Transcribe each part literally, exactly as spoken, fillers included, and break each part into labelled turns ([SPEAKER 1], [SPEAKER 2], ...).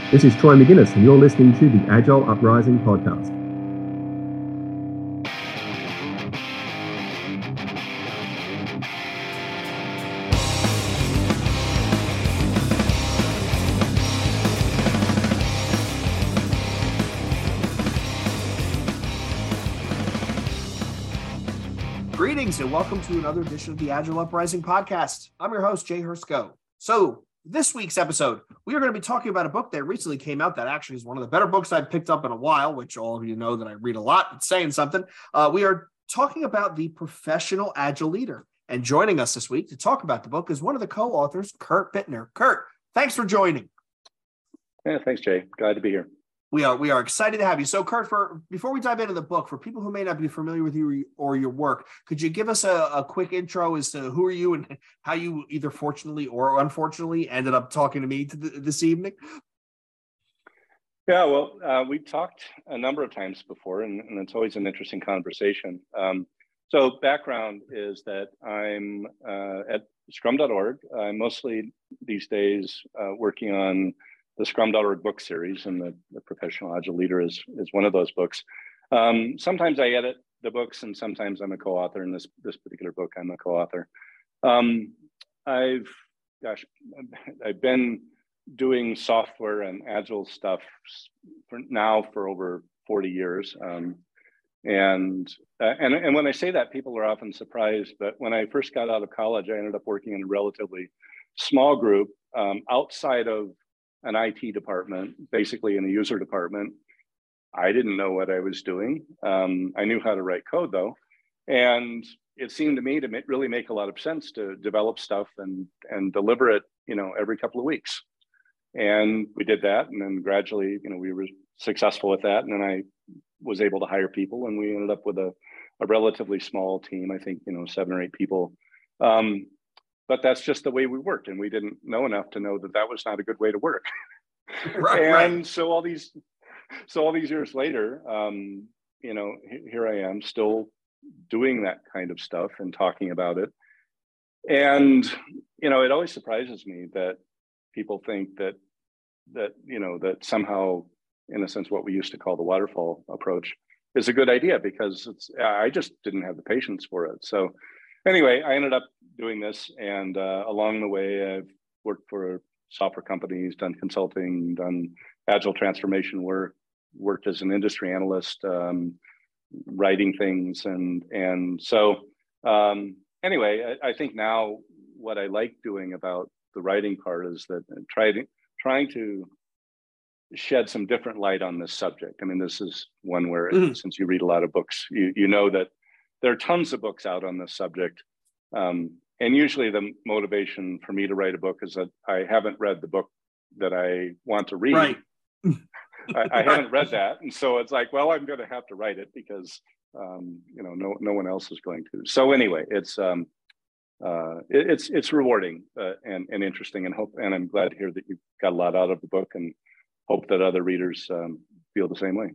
[SPEAKER 1] This is Troy McGuinness, and you're listening to the Agile Uprising podcast.
[SPEAKER 2] Greetings and welcome to another edition of the Agile Uprising podcast. I'm your host, Jay Hersko. So this week's episode, we are going to be talking about a book that recently came out that actually is one of the better books I've picked up in a while, which all of you know that I read a lot, but saying something. Uh, we are talking about The Professional Agile Leader. And joining us this week to talk about the book is one of the co-authors, Kurt Bittner. Kurt, thanks for joining.
[SPEAKER 3] Yeah, thanks, Jay. Glad to be here.
[SPEAKER 2] We are we are excited to have you. So, Kurt, for before we dive into the book, for people who may not be familiar with you or your work, could you give us a, a quick intro as to who are you and how you either fortunately or unfortunately ended up talking to me to the, this evening?
[SPEAKER 3] Yeah, well, uh, we've talked a number of times before, and, and it's always an interesting conversation. Um, so, background is that I'm uh, at scrum dot org. I'm mostly these days uh, working on the scrum dot org book series, and the, the Professional Agile Leader is, is one of those books. Um, sometimes I edit the books, and sometimes I'm a co-author. In this, this particular book, I'm a co-author. Um, I've, gosh, I've been doing software and Agile stuff for now for over forty years. Um, and, uh, and, and when I say that, people are often surprised, but when I first got out of college, I ended up working in a relatively small group um, outside of an I T department, basically in a user department. I didn't know what I was doing. Um, I knew how to write code though. And it seemed to me to ma- really make a lot of sense to develop stuff and, and deliver it, you know, every couple of weeks. And we did that. And then gradually, you know, we were successful with that. And then I was able to hire people, and we ended up with a, a relatively small team, I think, you know, seven or eight people. Um, But that's just the way we worked, and we didn't know enough to know that that was not a good way to work.
[SPEAKER 2] Right,
[SPEAKER 3] and
[SPEAKER 2] right.
[SPEAKER 3] so all these, so all these years later, um, you know, here I am still doing that kind of stuff and talking about it. And you know, it always surprises me that people think that that you know that somehow, in a sense, what we used to call the waterfall approach is a good idea, because it's I just didn't have the patience for it. So. Anyway, I ended up doing this, and uh, along the way, I've worked for software companies, done consulting, done agile transformation work, worked as an industry analyst, um, writing things, and and so um, anyway, I, I think now what I like doing about the writing part is that trying trying to shed some different light on this subject. I mean, this is one where mm-hmm. since you read a lot of books, you you know that. There are tons of books out on this subject. Um, and usually the motivation for me to write a book is that I haven't read the book that I want to read.
[SPEAKER 2] Right.
[SPEAKER 3] I, I haven't read that. And so it's like, well, I'm going to have to write it because, um, you know, no no one else is going to. So anyway, it's um, uh, it, it's it's rewarding uh, and, and interesting, and hope. And I'm glad to hear that you got a lot out of the book, and hope that other readers um, feel the same way.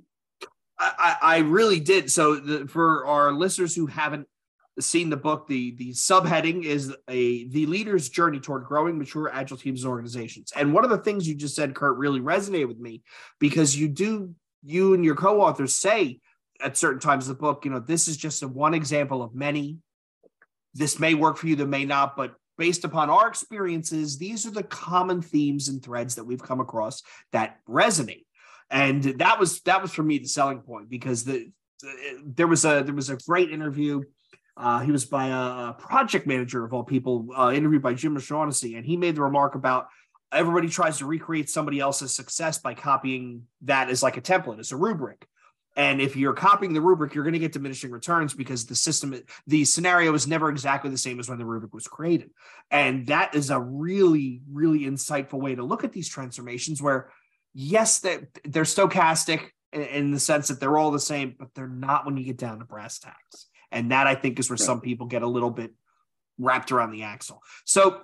[SPEAKER 2] I, I really did. So the, for our listeners who haven't seen the book, the, the subheading is a the leader's journey toward growing mature agile teams and organizations. And one of the things you just said, Kurt, really resonated with me, because you do, you and your co-authors say at certain times of the book, you know, this is just a one example of many. This may work for you, that may not, but based upon our experiences, these are the common themes and threads that we've come across that resonate. And that was that was for me the selling point, because the, the there was a there was a great interview. Uh, he was by a project manager of all people, uh, interviewed by Jim O'Shaughnessy, and he made the remark about everybody tries to recreate somebody else's success by copying that as like a template, as a rubric. And if you're copying the rubric, you're going to get diminishing returns, because the system, the scenario is never exactly the same as when the rubric was created. And that is a really, really insightful way to look at these transformations, where yes, they're, they're stochastic in, in the sense that they're all the same, but they're not when you get down to brass tacks. And that, I think, is where some people get a little bit wrapped around the axle. So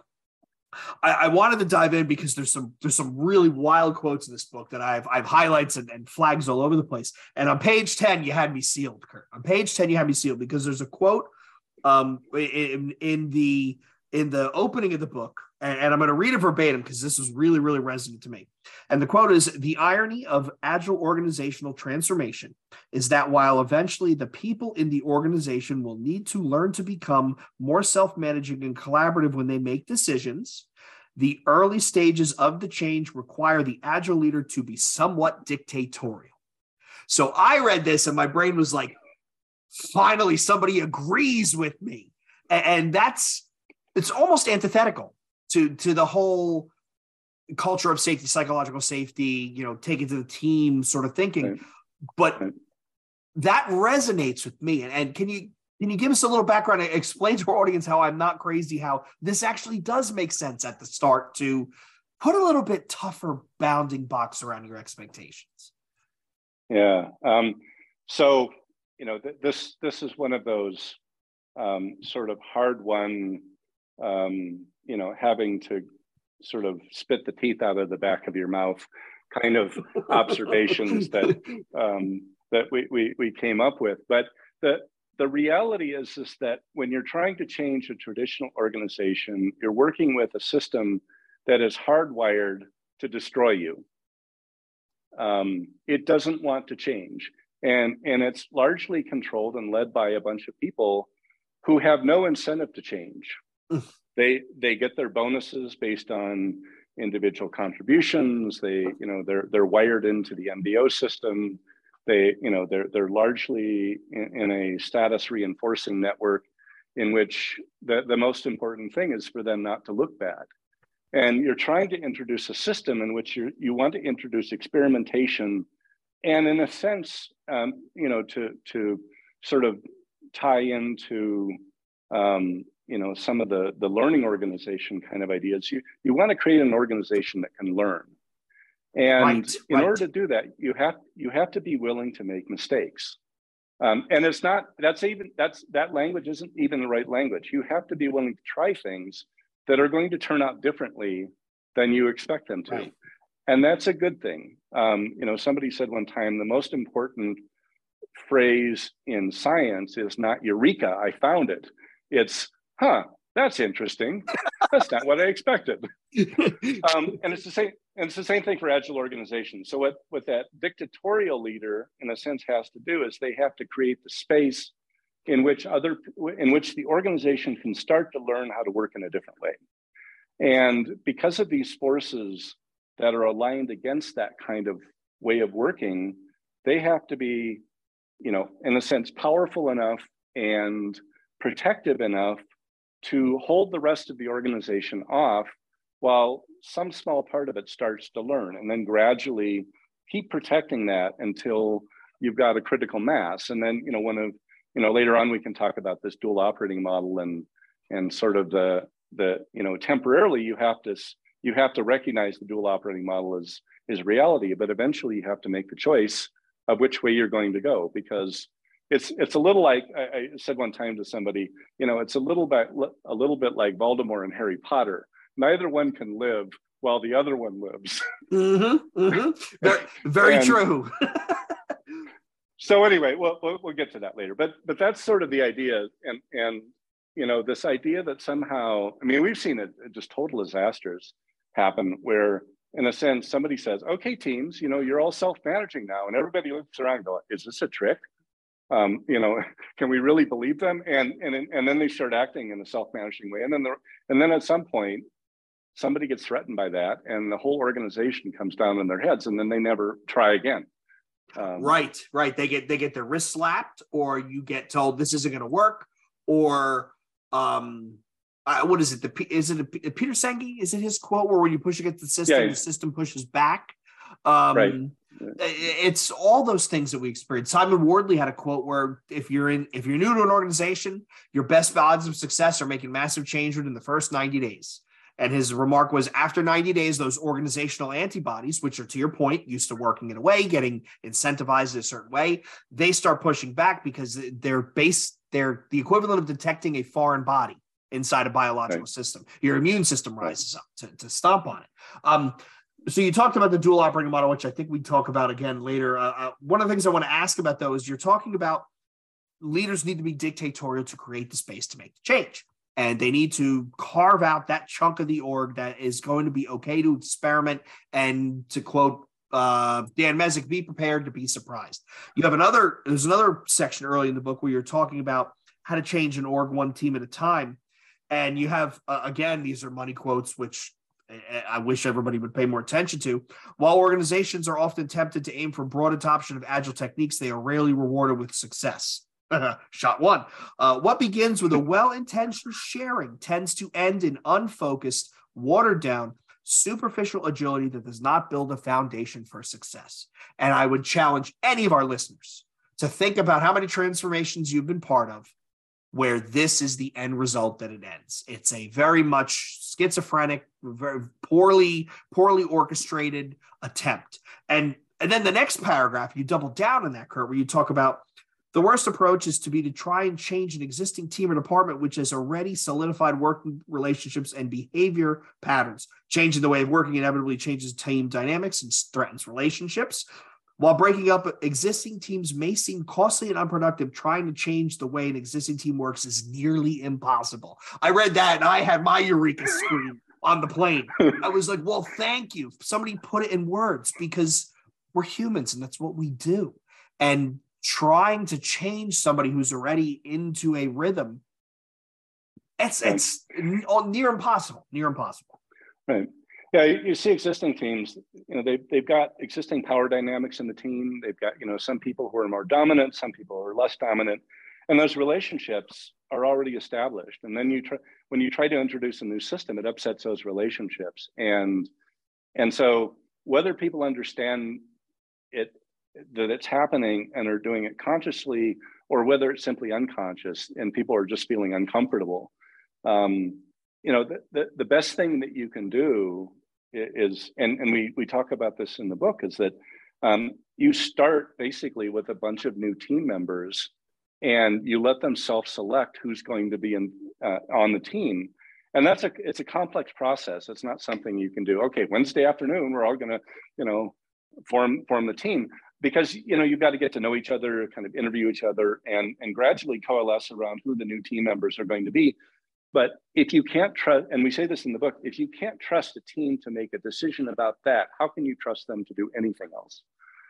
[SPEAKER 2] I, I wanted to dive in because there's some there's some really wild quotes in this book that I've I've highlights and, and flags all over the place. And on page ten, you had me sealed, Kurt. On page ten, you had me sealed, because there's a quote um, in, in the in the opening of the book and, and I'm going to read it verbatim because this was really, really resonant to me. And the quote is, "The irony of agile organizational transformation is that while eventually the people in the organization will need to learn to become more self-managing and collaborative when they make decisions, the early stages of the change require the agile leader to be somewhat dictatorial." So I read this and my brain was like, finally, somebody agrees with me. And that's, it's almost antithetical to, to the whole culture of safety, psychological safety, you know, take it to the team sort of thinking.
[SPEAKER 3] Right.
[SPEAKER 2] But
[SPEAKER 3] Right.
[SPEAKER 2] that resonates with me. And, and can you, can you give us a little background and explain to our audience how I'm not crazy, how this actually does make sense at the start to put a little bit tougher bounding box around your expectations?
[SPEAKER 3] Yeah. Um, so, you know, th- this this is one of those um, sort of hard won, um, you know, having to sort of spit the teeth out of the back of your mouth kind of observations that um, that we, we we came up with. But the the reality is is that when you're trying to change a traditional organization, you're working with a system that is hardwired to destroy you. Um, it doesn't want to change. And, and it's largely controlled and led by a bunch of people who have no incentive to change. they they get their bonuses based on individual contributions. They, you know, they're they're wired into the M B O system. They, you know, they're they're largely in, in a status reinforcing network in which the, the most important thing is for them not to look bad. And you're trying to introduce a system in which you you want to introduce experimentation, and in a sense, um, you know, to to sort of tie into um, you know some of the the learning organization kind of ideas. You you want to create an organization that can learn, and
[SPEAKER 2] Right,
[SPEAKER 3] in
[SPEAKER 2] right.
[SPEAKER 3] order to do that, you have you have to be willing to make mistakes. Um, and it's not that's even that's that language isn't even the right language. You have to be willing to try things that are going to turn out differently than you expect them to.
[SPEAKER 2] Right.
[SPEAKER 3] And that's a good thing. Um, you know, somebody said one time, the most important phrase in science is not eureka, I found it. It's, huh, that's interesting. That's not what I expected. um, and it's the same, and it's the same thing for agile organizations. So what, what that dictatorial leader, in a sense, has to do is they have to create the space in which other in which the organization can start to learn how to work in a different way. And because of these forces that are aligned against that kind of way of working, they have to be, you know, in a sense, powerful enough and protective enough to hold the rest of the organization off while some small part of it starts to learn, and then gradually keep protecting that until you've got a critical mass. And then, you know, one of You know, later on we can talk about this dual operating model and and sort of the the you know temporarily you have to you have to recognize the dual operating model is is reality, but eventually you have to make the choice of which way you're going to go, because it's it's a little like I, I said one time to somebody, you know, it's a little bit a little bit like Voldemort and Harry Potter. Neither one can live while the other one lives.
[SPEAKER 2] Mm-hmm, mm-hmm. Very, very
[SPEAKER 3] and,
[SPEAKER 2] true.
[SPEAKER 3] So anyway, we'll, we'll we'll get to that later. But but that's sort of the idea, and and you know this idea that somehow, I mean, we've seen it just total disasters happen where, in a sense, somebody says, "Okay, teams, you know, you're all self-managing now," and everybody looks around, and goes, "Is this a trick? Um, you know, can we really believe them?" And and and then they start acting in a self-managing way, and then they're, and then at some point, somebody gets threatened by that, and the whole organization comes down on their heads, and then they never try again.
[SPEAKER 2] Um, right, right. They get they get their wrist slapped, or you get told this isn't going to work, or um, uh, what is it? The is it a, a Peter Senge? Is it his quote where when you push against the system, yeah, yeah. the system pushes back? Um,
[SPEAKER 3] right.
[SPEAKER 2] It's all those things that we experience. Simon Wardley had a quote where if you're in if you're new to an organization, your best odds of success are making massive change within the first ninety days. And his remark was, after ninety days, those organizational antibodies, which are, to your point, used to working in a way, getting incentivized in a certain way, they start pushing back because they're based, they're the equivalent of detecting a foreign body inside a biological right. system. Your immune system rises right. up to, to stomp on it. Um, so you talked about the dual operating model, which I think we talk about again later. Uh, uh, one of the things I want to ask about, though, is you're talking about leaders need to be dictatorial to create the space to make the change. and they need to carve out that chunk of the org that is going to be okay to experiment and, to quote uh, Dan Messick, be prepared to be surprised. You have another, there's another section early in the book where you're talking about how to change an org one team at a time. And you have, uh, again, these are money quotes, which I wish everybody would pay more attention to. While organizations are often tempted to aim for broad adoption of agile techniques, they are rarely rewarded with success. Shot one. Uh, what begins with a well-intentioned sharing tends to end in unfocused, watered down, superficial agility that does not build a foundation for success. And I would challenge any of our listeners to think about how many transformations you've been part of where this is the end result that it ends. It's a very much schizophrenic, very poorly, poorly orchestrated attempt. And, and then the next paragraph, you double down on that, Kurt, where you talk about the worst approach is to be to try and change an existing team or department which has already solidified working relationships and behavior patterns. Changing the way of working inevitably changes team dynamics and threatens relationships. While breaking up existing teams may seem costly and unproductive, trying to change the way an existing team works is nearly impossible. I read that and I had my eureka scream on the plane. I was like, well, thank you. Somebody put it in words, because we're humans and that's what we do. And trying to change somebody who's already into a rhythm, it's, it's near impossible, near impossible.
[SPEAKER 3] Right. Yeah, you, you see existing teams, you know, they've, they've got existing power dynamics in the team. They've got, you know, some people who are more dominant, some people who are less dominant, and those relationships are already established. And then you try, when you try to introduce a new system, it upsets those relationships. And, and so whether people understand it, that it's happening and are doing it consciously, or whether it's simply unconscious and people are just feeling uncomfortable, um, you know, the, the, the best thing that you can do is, and, and we, we talk about this in the book, is that um, you start basically with a bunch of new team members and you let them self-select who's going to be in, uh, on the team. And that's a, it's a complex process. It's not something you can do, okay, Wednesday afternoon, we're all gonna, you know, form, form the team. Because, you know, you've got to get to know each other, kind of interview each other, and, and gradually coalesce around who the new team members are going to be. But if you can't trust, and we say this in the book, if you can't trust a team to make a decision about that, how can you trust them to do anything else?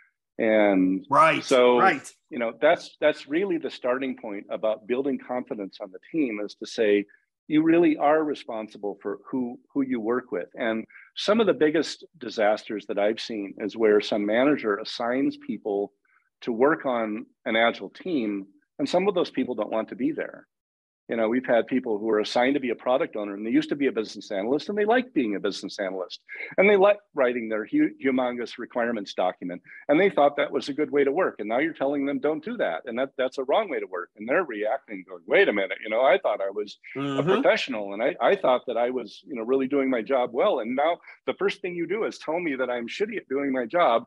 [SPEAKER 3] And
[SPEAKER 2] right,
[SPEAKER 3] so,
[SPEAKER 2] right.
[SPEAKER 3] you know, that's that's really the starting point about building confidence on the team, is to say, you really are responsible for who, who you work with. And some of the biggest disasters that I've seen is where some manager assigns people to work on an agile team, and some of those people don't want to be there. You know, we've had people who are assigned to be a product owner, and they used to be a business analyst, and they like being a business analyst, and they like writing their hu humongous requirements document, and they thought that was a good way to work. And now you're telling them don't do that, and that that's a wrong way to work. And they're reacting, going, "Wait a minute, you know, I thought I was mm-hmm. a professional, and I I thought that I was, you know, really doing my job well. And now the first thing you do is tell me that I'm shitty at doing my job.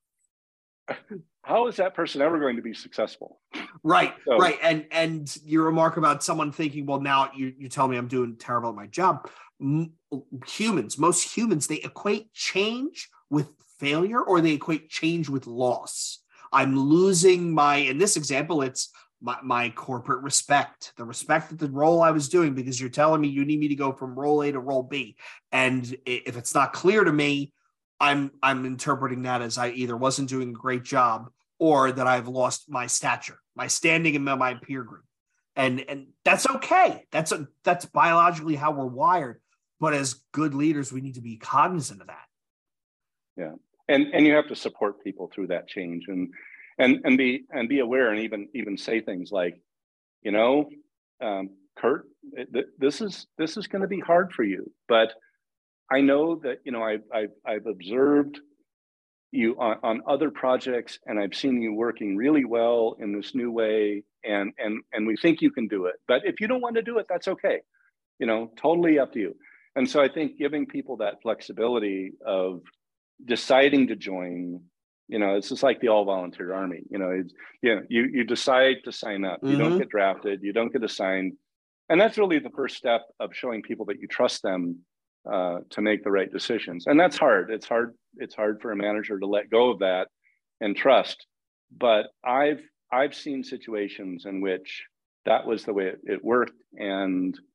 [SPEAKER 3] How is that person ever going to be successful?"
[SPEAKER 2] Right,
[SPEAKER 3] so,
[SPEAKER 2] right. And and your remark about someone thinking, well, now you, you tell me I'm doing terrible at my job. M humans, most humans, they equate change with failure, or they equate change with loss. I'm losing my, in this example, it's my, my corporate respect, the respect that the role I was doing, because you're telling me you need me to go from role A to role B. And if it's not clear to me, I'm I'm interpreting that as I either wasn't doing a great job, or that I've lost my stature, my standing in my peer group. And, and that's okay. That's a, that's biologically how we're wired. But as good leaders, we need to be cognizant of that.
[SPEAKER 3] Yeah. And, and you have to support people through that change, and, and, and be, and be aware, and even, even say things like, you know, um, Kurt, th this is, this is going to be hard for you, but I know that, you know, I've, I've, I've observed you on, on other projects, and I've seen you working really well in this new way, and, and, and we think you can do it. But if you don't want to do it, that's okay. You know, totally up to you. And so I think giving people that flexibility of deciding to join, you know, it's just like the all volunteer army, you know, it's, you know, you, you decide to sign up, you mm-hmm. don't get drafted, you don't get assigned. And that's really the first step of showing people that you trust them uh, to make the right decisions. And that's hard. It's hard. It's hard for a manager to let go of that and trust. But I've, I've seen situations in which that was the way it, it worked. And,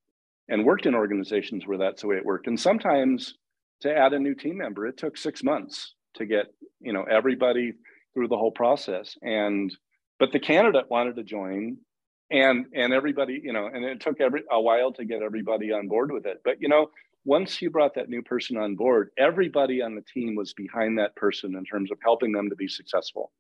[SPEAKER 3] and worked in organizations where that's the way it worked. And sometimes to add a new team member, it took six months to get, you know, everybody through the whole process. And but the candidate wanted to join, and and everybody, you know, and it took every a while to get everybody on board with it. But you know, once you brought that new person on board, everybody on the team was behind that person in terms of helping them to be successful.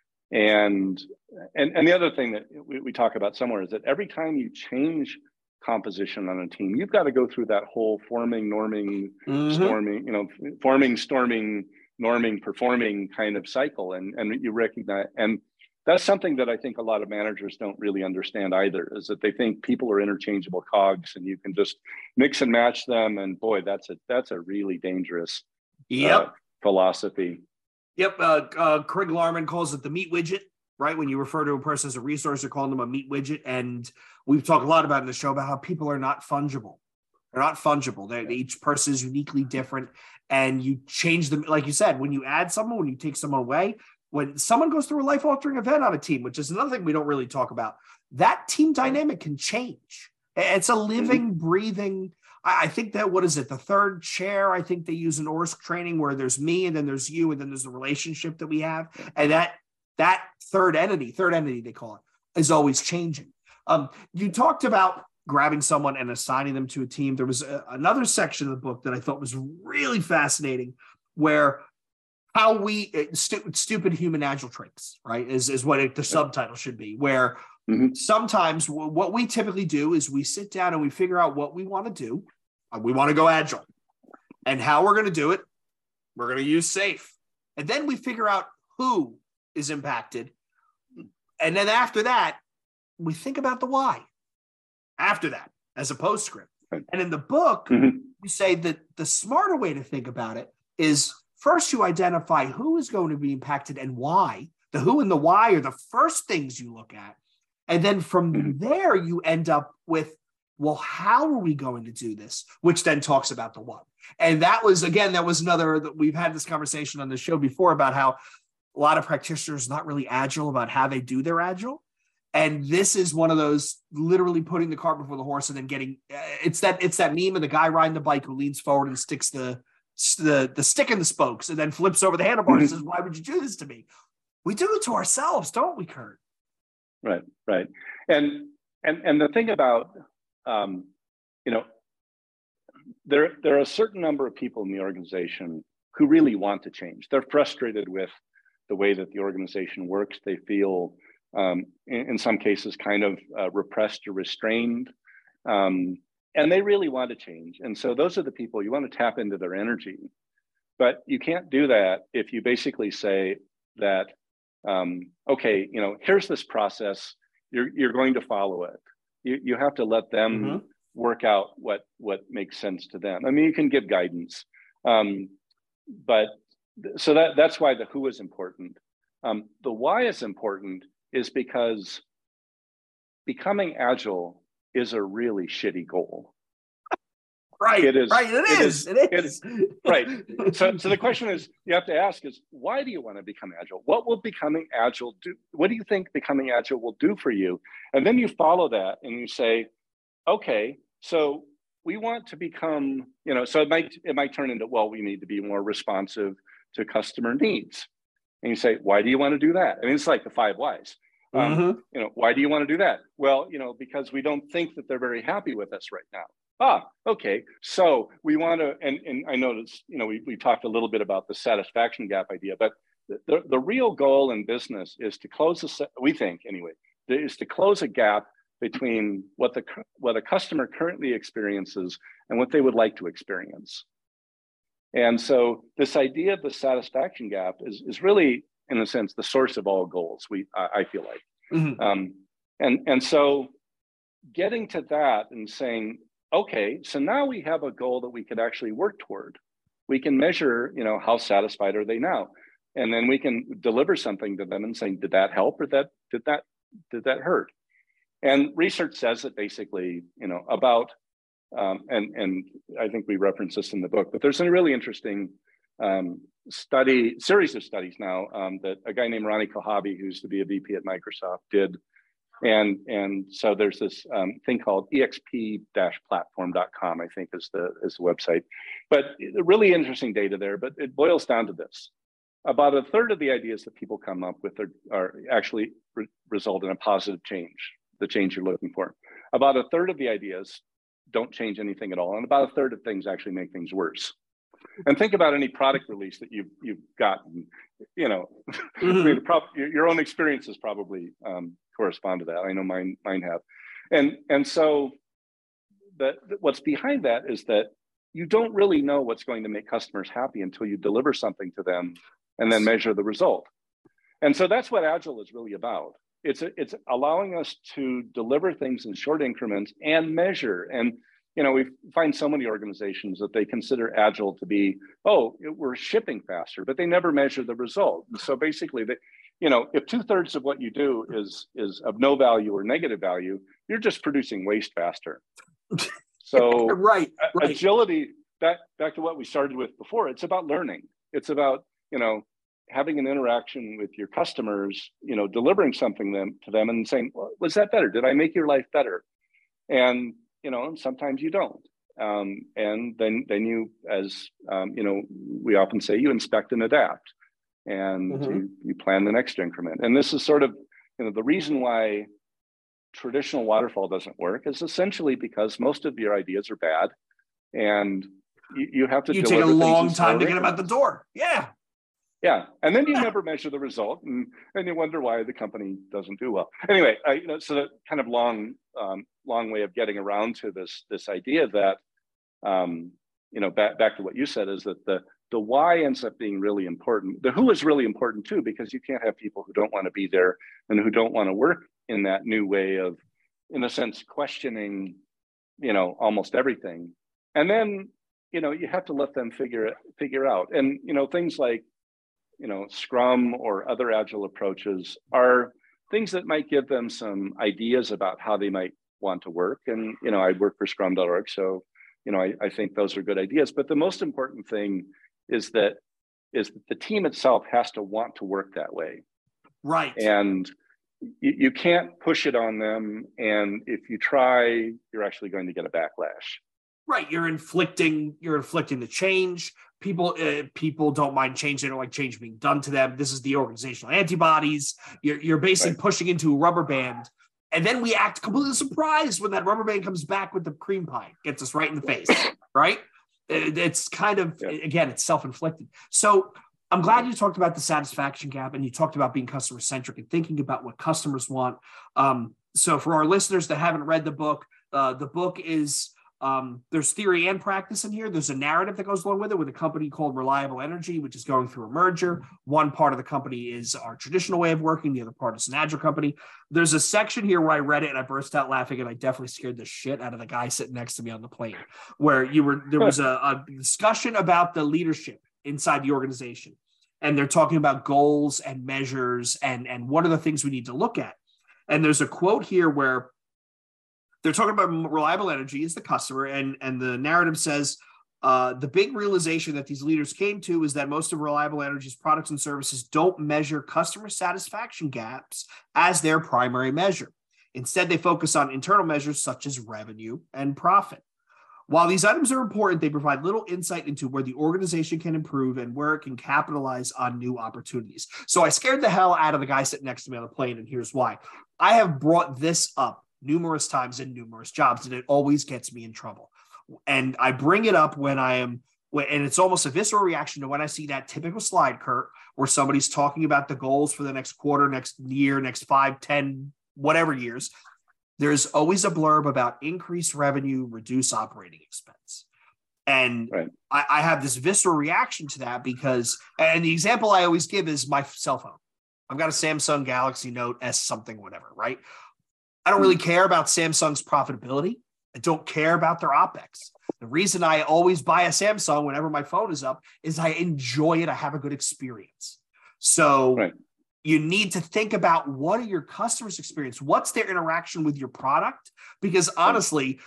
[SPEAKER 3] And and and the other thing that we, we talk about somewhere is that every time you change composition on a team, you've got to go through that whole forming, norming, mm-hmm. storming, you know, forming, storming, norming, performing kind of cycle. And, and you recognize, and that's something that I think a lot of managers don't really understand either, is that they think people are interchangeable cogs and you can just mix and match them. And boy, that's a, that's a really dangerous
[SPEAKER 2] yep.
[SPEAKER 3] uh, philosophy.
[SPEAKER 2] Yep. Uh, uh, Craig Larman calls it the meat widget, right? When you refer to a person as a resource, you're calling them a meat widget. And we've talked a lot about in the show about how people are not fungible. They're not fungible. They're, each person is uniquely different. And you change them. Like you said, when you add someone, when you take someone away, when someone goes through a life-altering event on a team, which is another thing we don't really talk about, that team dynamic can change. It's a living, breathing. I think that, what is it? The third chair, I think they use in O R S C training, where there's me and then there's you and then there's the relationship that we have. And that that third entity, third entity they call it, is always changing. Um, you talked about grabbing someone and assigning them to a team. There was a, another section of the book that I thought was really fascinating, where how we, stu- stupid human agile traits, right, is, is what it, the subtitle should be, where mm-hmm. sometimes w- what we typically do is we sit down and we figure out what we want to do. Uh, we want to go agile. And how we're going to do it, we're going to use SAFe. And then we figure out who is impacted. And then after that, we think about the why. After that, as a postscript. And in the book, mm-hmm. you say that the smarter way to think about it is, first you identify who is going to be impacted and why. The who and the why are the first things you look at. And then from mm-hmm. there, you end up with, well, how are we going to do this? Which then talks about the what. And that was, again, that was another, that we've had this conversation on the show before about how a lot of practitioners not really agile about how they do their agile. And this is one of those literally putting the cart before the horse and then getting, uh, it's that it's that meme of the guy riding the bike who leans forward and sticks the the, the stick in the spokes and then flips over the handlebars and says, why would you do this to me? We do it to ourselves, don't we, Kurt?
[SPEAKER 3] Right, right. And and and the thing about, um, you know, there, there are a certain number of people in the organization who really want to change. They're frustrated with the way that the organization works. They feel, um, in, in some cases, kind of uh, repressed or restrained. Um, and they really want to change. And so those are the people you want to tap into their energy. But you can't do that if you basically say that, um, okay, you know, here's this process, you're, you're going to follow it. You, you have to let them mm-hmm. work out what, what makes sense to them. I mean, you can give guidance, um, but so that, that's why the who is important. Um, the why is important is because becoming agile is a really shitty goal.
[SPEAKER 2] Right,
[SPEAKER 3] it is,
[SPEAKER 2] right, it, it is, is, it is.
[SPEAKER 3] It is right. So, so the question is, you have to ask is, why do you want to become agile? What will becoming agile do? What do you think becoming agile will do for you? And then you follow that and you say, okay, so we want to become, you know, so it might, it might turn into, well, we need to be more responsive to customer needs. And you say, why do you want to do that? I mean, it's like the five whys. Um, mm-hmm. You know, why do you want to do that? Well, you know, because we don't think that they're very happy with us right now. Ah, okay. So we want to, and, and I noticed, you know, we, we talked a little bit about the satisfaction gap idea, but the, the real goal in business is to close, the, we think anyway, is to close a gap between what the what a customer currently experiences and what they would like to experience. And so this idea of the satisfaction gap is, is really, in a sense, the source of all goals, we I, I feel like. Mm-hmm. Um, and, and so getting to that and saying, okay, so now we have a goal that we could actually work toward. We can measure, you know, how satisfied are they now? And then we can deliver something to them and saying, did that help or that did that did that hurt? And research says that basically, you know, about, um, and, and I think we reference this in the book, but there's a really interesting um, study, series of studies now um, that a guy named Ronnie Kohabi, who used to be a V P at Microsoft, did And, and so there's this um, thing called E X P platform dot com, I think is the, is the website. But really interesting data there, but it boils down to this. About a third of the ideas that people come up with are, are actually re result in a positive change, the change you're looking for. About a third of the ideas don't change anything at all. And about a third of things actually make things worse. And think about any product release that you've, you've gotten, you know, mm-hmm. I mean, your, your own experiences probably um, correspond to that. I know mine, mine have. And, and so the, what's behind that is that you don't really know what's going to make customers happy until you deliver something to them and then measure the result. And so that's what Agile is really about. It's, it's allowing us to deliver things in short increments and measure. And you know, we find so many organizations that they consider Agile to be, oh, we're shipping faster, but they never measure the result. And so basically, they, you know, if two thirds of what you do is is of no value or negative value, you're just producing waste faster. So
[SPEAKER 2] right, right.
[SPEAKER 3] Agility, back back to what we started with before, it's about learning. It's about, you know, having an interaction with your customers, you know, delivering something them to them and saying, well, was that better? Did I make your life better? And you know, and sometimes you don't. Um, and then, then you, as um, you know, we often say, you inspect and adapt, and mm-hmm. you, you plan the next increment. And this is sort of, you know, the reason why traditional waterfall doesn't work is essentially because most of your ideas are bad, and you, you have to.
[SPEAKER 2] You take a long time to get them out the door. Yeah.
[SPEAKER 3] Yeah, and then you never measure the result, and, and you wonder why the company doesn't do well. Anyway, I, you know, so that kind of long, um, long way of getting around to this this idea that, um, you know, back back to what you said is that the the why ends up being really important. The who is really important too, because you can't have people who don't want to be there and who don't want to work in that new way of, in a sense, questioning, you know, almost everything. And then, you know, you have to let them figure it figure out, and you know, things like, you know, Scrum or other Agile approaches are things that might give them some ideas about how they might want to work. And, you know, I work for scrum dot org, so, you know, I, I think those are good ideas. But the most important thing is that is that the team itself has to want to work that way.
[SPEAKER 2] Right.
[SPEAKER 3] And you, you can't push it on them. And if you try, you're actually going to get a backlash.
[SPEAKER 2] Right, you're inflicting you're inflicting the change. People uh, people don't mind change; they don't like change being done to them. This is the organizational antibodies. You're you're basically right. pushing into a rubber band, and then we act completely surprised when that rubber band comes back with the cream pie, gets us right in the face. Right? It, it's kind of yeah. again, it's self-inflicted. So I'm glad you talked about the satisfaction gap, and you talked about being customer centric and thinking about what customers want. Um, so for our listeners that haven't read the book, uh, the book is. Um, there's theory and practice in here. There's a narrative that goes along with it with a company called Reliable Energy, which is going through a merger. One part of the company is our traditional way of working. The other part is an Agile company. There's a section here where I read it and I burst out laughing, and I definitely scared the shit out of the guy sitting next to me on the plane, where you were, there was a, a discussion about the leadership inside the organization. And they're talking about goals and measures and, and what are the things we need to look at. And there's a quote here where they're talking about Reliable Energy as the customer, and, and the narrative says, uh, the big realization that these leaders came to is that most of Reliable Energy's products and services don't measure customer satisfaction gaps as their primary measure. Instead, they focus on internal measures such as revenue and profit. While these items are important, they provide little insight into where the organization can improve and where it can capitalize on new opportunities. So I scared the hell out of the guy sitting next to me on the plane, and here's why. I have brought this up numerous times in numerous jobs, and it always gets me in trouble. And I bring it up when I am, and it's almost a visceral reaction to when I see that typical slide, Kurt, where somebody's talking about the goals for the next quarter, next year, next five, ten, whatever years. There's always a blurb about increased revenue, reduce operating expense. And right. I, I have this visceral reaction to that because, and the example I always give is my cell phone. I've got a Samsung Galaxy Note S something, whatever, right? I don't really care about Samsung's profitability. I don't care about their OpEx. The reason I always buy a Samsung whenever my phone is up is I enjoy it. I have a good experience. So right. you need to think about what are your customers' experience? What's their interaction with your product? Because honestly,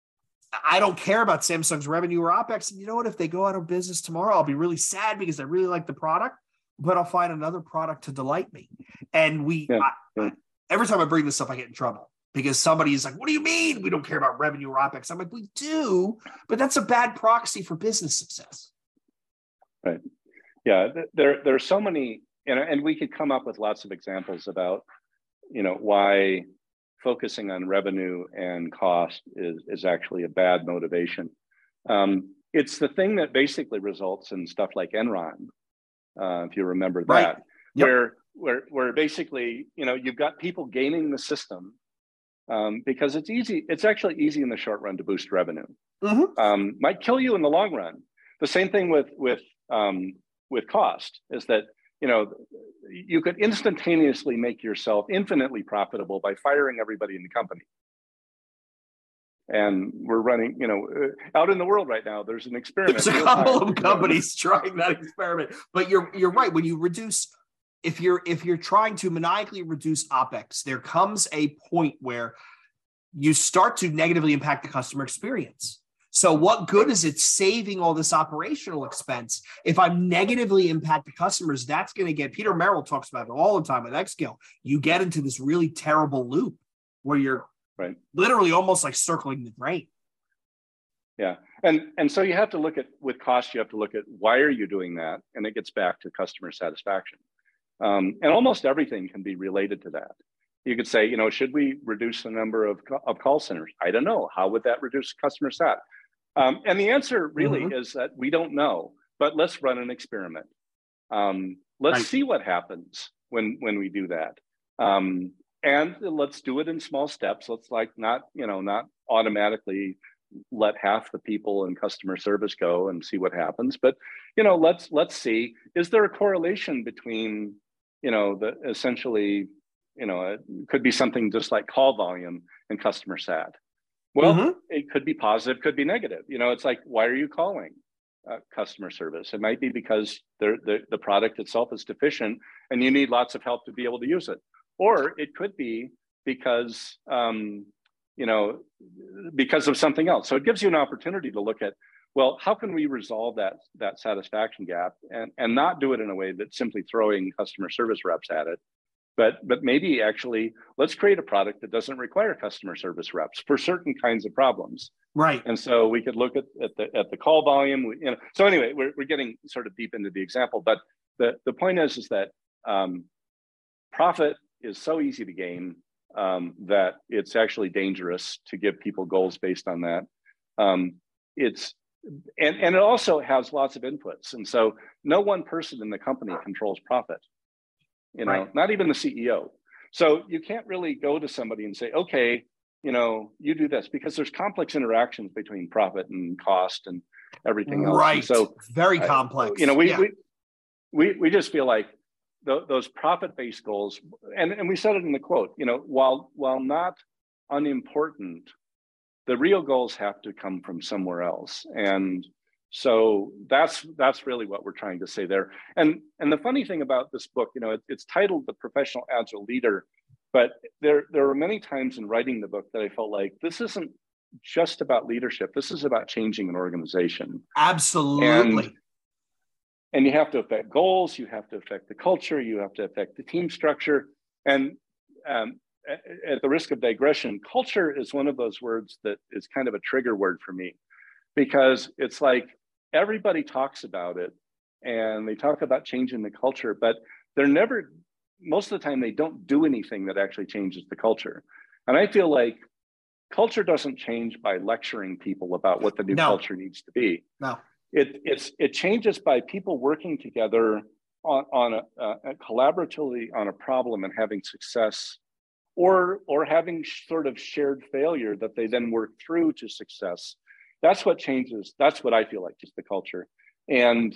[SPEAKER 2] I don't care about Samsung's revenue or OpEx. And you know what? If they go out of business tomorrow, I'll be really sad because I really like the product, but I'll find another product to delight me. And we, yeah, yeah. I, every time I bring this up, I get in trouble because somebody's like, what do you mean we don't care about revenue or OpEx? I'm like, we do, but that's a bad proxy for business success.
[SPEAKER 3] Right. Yeah, there, there are so many, and, and we could come up with lots of examples about, you know, why focusing on revenue and cost is, is actually a bad motivation. Um, it's the thing that basically results in stuff like Enron, uh, if you remember that,
[SPEAKER 2] right. Yep. where,
[SPEAKER 3] where, where basically, you know, you've got people gaming the system um, because it's easy. It's actually easy in the short run to boost revenue.
[SPEAKER 2] Mm-hmm.
[SPEAKER 3] Um, might kill you in the long run. The same thing with with um, with cost is that, you know, you could instantaneously make yourself infinitely profitable by firing everybody in the company. And we're running, you know, out in the world right now, there's an experiment.
[SPEAKER 2] There's a couple of companies trying that experiment. But you're you're right. When you reduce, if you're if you're trying to maniacally reduce OpEx, there comes a point where you start to negatively impact the customer experience. So what good is it saving all this operational expense if I'm negatively impact the customers? That's going to get, Peter Merrill talks about it all the time with Xscale. You get into this really terrible loop where you're
[SPEAKER 3] right.
[SPEAKER 2] literally almost like circling the drain.
[SPEAKER 3] Yeah. And, and so you have to look at, with cost, you have to look at why are you doing that? And it gets back to customer satisfaction. Um, and almost everything can be related to that. You could say, you know, should we reduce the number of, of call centers? I don't know. How would that reduce customer sat? Um, and the answer really mm-hmm. is that we don't know, but let's run an experiment. Um, let's right. see what happens when, when we do that. Um, and let's do it in small steps. Let's like not, you know, not automatically let half the people in customer service go and see what happens. But, you know, let's, let's see, is there a correlation between, you know, the essentially, you know, it could be something just like call volume and customer sat. Well, mm-hmm. it could be positive, could be negative. You know, it's like, why are you calling uh, customer service? It might be because the, the product itself is deficient and you need lots of help to be able to use it. Or it could be because, um, you know, because of something else. So it gives you an opportunity to look at, well, how can we resolve that, that satisfaction gap and, and not do it in a way that's simply throwing customer service reps at it. But, but maybe actually, let's create a product that doesn't require customer service reps for certain kinds of problems.
[SPEAKER 2] Right.
[SPEAKER 3] And so we could look at, at the at the call volume. You know. So anyway, we're we're getting sort of deep into the example. But the the point is is that um, profit is so easy to gain um, that it's actually dangerous to give people goals based on that. Um, it's and and it also has lots of inputs. And so no one person in the company controls profit. You know, right. Not even the C E O. So you can't really go to somebody and say, okay, you know, you do this, because there's complex interactions between profit and cost and everything else.
[SPEAKER 2] Right.
[SPEAKER 3] And so
[SPEAKER 2] very complex.
[SPEAKER 3] Uh, you know, we,
[SPEAKER 2] yeah.
[SPEAKER 3] we, we, we just feel like th- those profit-based goals, and, and we said it in the quote, you know, while, while not unimportant, the real goals have to come from somewhere else. And so that's that's really what we're trying to say there. And and the funny thing about this book, you know, it, it's titled The Professional Agile Leader, but there there were many times in writing the book that I felt like this isn't just about leadership. This is about changing an organization.
[SPEAKER 2] Absolutely.
[SPEAKER 3] And, and you have to affect goals. You have to affect the culture. You have to affect the team structure. And um, at, at the risk of digression, culture is one of those words that is kind of a trigger word for me, because it's like everybody talks about it and they talk about changing the culture, but they're never, most of the time, they don't do anything that actually changes the culture. And I feel like culture doesn't change by lecturing people about what the new
[SPEAKER 2] no.
[SPEAKER 3] culture needs to be.
[SPEAKER 2] No,
[SPEAKER 3] it it's it changes by people working together on, on a, a collaboratively on a problem and having success, or or having sort of shared failure that they then work through to success. That's what changes. That's what I feel like, just the culture. And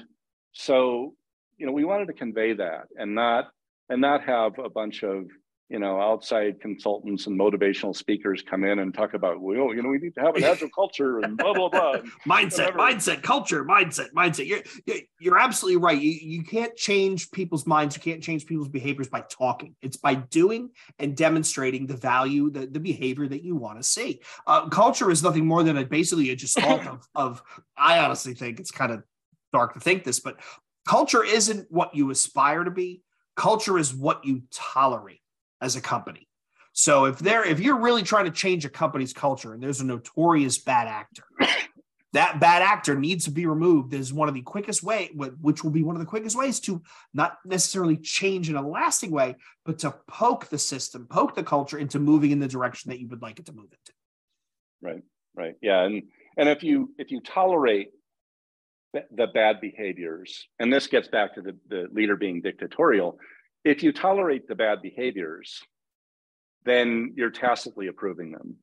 [SPEAKER 3] so, you know, we wanted to convey that and not and not have a bunch of, you know, outside consultants and motivational speakers come in and talk about, well, you know, we need to have an agile culture and blah, blah, blah.
[SPEAKER 2] mindset, whatever. mindset, culture, mindset, mindset. You're, you're absolutely right. You, you can't change people's minds. You can't change people's behaviors by talking. It's by doing and demonstrating the value, the, the behavior that you want to see. Uh, culture is nothing more than a, basically a gestalt of, of, I honestly think it's kind of dark to think this, but culture isn't what you aspire to be. Culture is what you tolerate as a company. So if they're if you're really trying to change a company's culture and there's a notorious bad actor, that bad actor needs to be removed as one of the quickest way, which will be one of the quickest ways to not necessarily change in a lasting way, but to poke the system, poke the culture into moving in the direction that you would like it to move into.
[SPEAKER 3] Right, right, yeah, and and if you if you tolerate the bad behaviors, and this gets back to the, the leader being dictatorial, if you tolerate the bad behaviors, then you're tacitly approving them.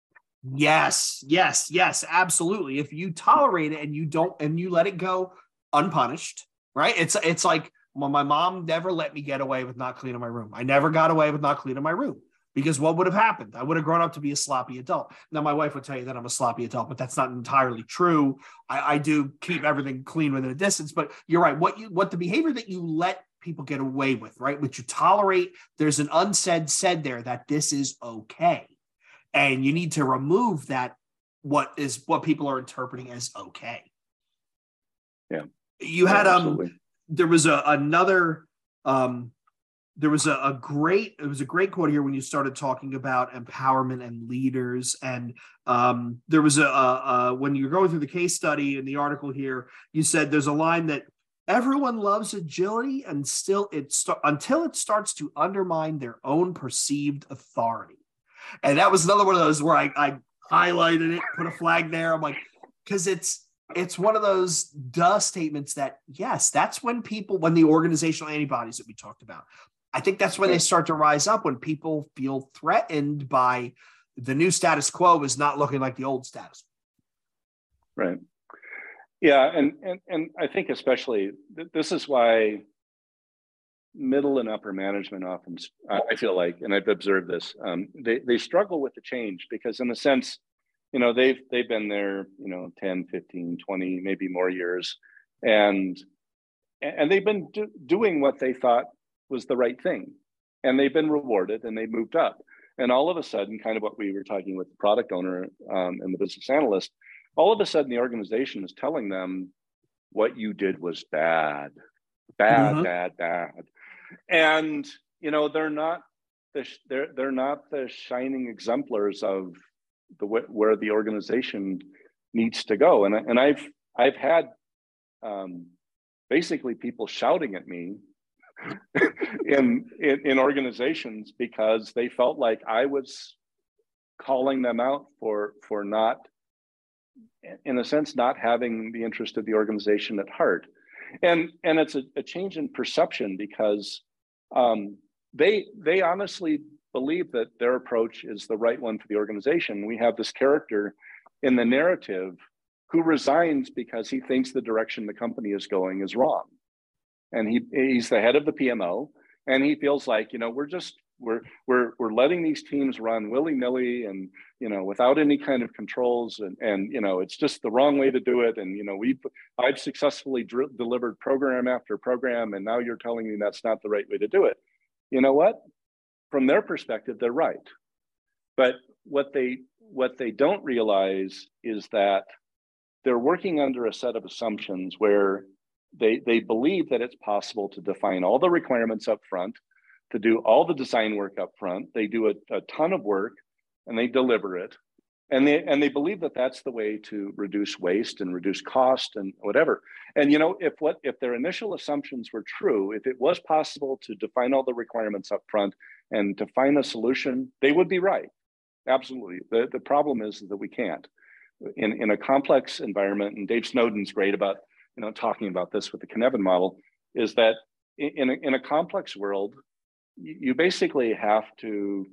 [SPEAKER 2] Yes, yes, yes, absolutely. If you tolerate it and you don't, and you let it go unpunished, right? It's it's like, well, my mom never let me get away with not cleaning my room. I never got away with not cleaning my room. Because what would have happened? I would have grown up to be a sloppy adult. Now, my wife would tell you that I'm a sloppy adult, but that's not entirely true. I, I do keep everything clean within a distance, but you're right. What you, what the behavior that you let people get away with, right? Which you tolerate, there's an unsaid said there that this is okay. And you need to remove that, what is what people are interpreting as okay.
[SPEAKER 3] Yeah.
[SPEAKER 2] You had,
[SPEAKER 3] yeah,
[SPEAKER 2] um,
[SPEAKER 3] absolutely.
[SPEAKER 2] there was a, another, um, There was a, a great, it was a great quote here when you started talking about empowerment and leaders. And um, there was a, a, a, when you're going through the case study in the article here, you said there's a line that everyone loves agility and still it st- until it starts to undermine their own perceived authority. And that was another one of those where I, I highlighted it, put a flag there. I'm like, because it's, it's one of those duh statements that, yes, that's when people, when the organizational antibodies that we talked about, I think that's when they start to rise up, when people feel threatened by the new status quo is not looking like the old status.
[SPEAKER 3] Right. Yeah. And, and, and I think especially th- this is why middle and upper management often, I feel like, and I've observed this, um, they, they struggle with the change because in a sense, you know, they've, they've been there, you know, ten, fifteen, twenty, maybe more years. And, and they've been do, doing what they thought was the right thing. And they've been rewarded and they moved up. And all of a sudden, kind of what we were talking with the product owner um, and the business analyst, all of a sudden the organization is telling them what you did was bad, bad, mm-hmm. bad, bad. And, you know, they're not the, they're, they're not the shining exemplars of the where the organization needs to go. And, and I've, I've had um, basically people shouting at me in, in in organizations because they felt like I was calling them out for for not, in a sense, not having the interest of the organization at heart. And and it's a, a change in perception because um, they they honestly believe that their approach is the right one for the organization. We have this character in the narrative who resigns because he thinks the direction the company is going is wrong. And he he's the head of the P M O, and he feels like, you know, we're just we're we're we're letting these teams run willy-nilly and, you know, without any kind of controls, and and you know, it's just the wrong way to do it. And you know, we I've successfully dr- delivered program after program, and now you're telling me that's not the right way to do it. You know what? From their perspective, they're right. But what they what they don't realize is that they're working under a set of assumptions where They they believe that it's possible to define all the requirements up front, to do all the design work up front. They do a, a ton of work and they deliver it. And they and they believe that that's the way to reduce waste and reduce cost and whatever. And you know, if what if their initial assumptions were true, if it was possible to define all the requirements up front and to find a solution, they would be right. Absolutely. The the problem is that we can't. In, in a complex environment, and Dave Snowden's great about you know, talking about this with the Cynefin model, is that in a, in a complex world, you basically have to,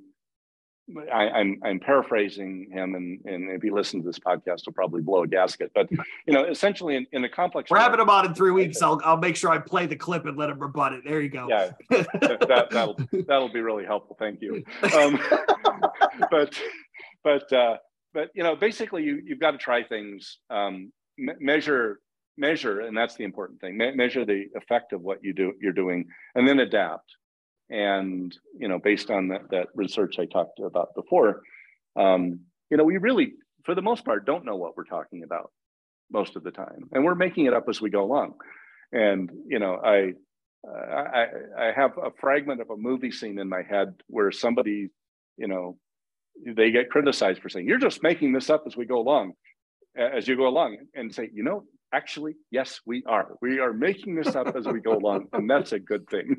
[SPEAKER 3] I, I'm I'm paraphrasing him, and, and if he listens to this podcast, he'll probably blow a gasket. But, you know, essentially in, in a complex
[SPEAKER 2] We're
[SPEAKER 3] world,
[SPEAKER 2] having him on in three weeks. I'll I'll make sure I play the clip and let him rebut it. There you go.
[SPEAKER 3] Yeah, that, that'll, that'll be really helpful. Thank you. Um, but, but, uh, but, you know, basically you, you've got to try things, um, me- measure, measure, and that's the important thing, Me- measure the effect of what you do, you're doing, and then adapt. And, you know, based on that, that research I talked about before, um, you know, we really, for the most part, don't know what we're talking about most of the time. And we're making it up as we go along. And, you know, I, I, I have a fragment of a movie scene in my head where somebody you know, they get criticized for saying, you're just making this up as we go along, as you go along, and say, you know, actually, yes, we are. We are making this up as we go along, and that's a good thing.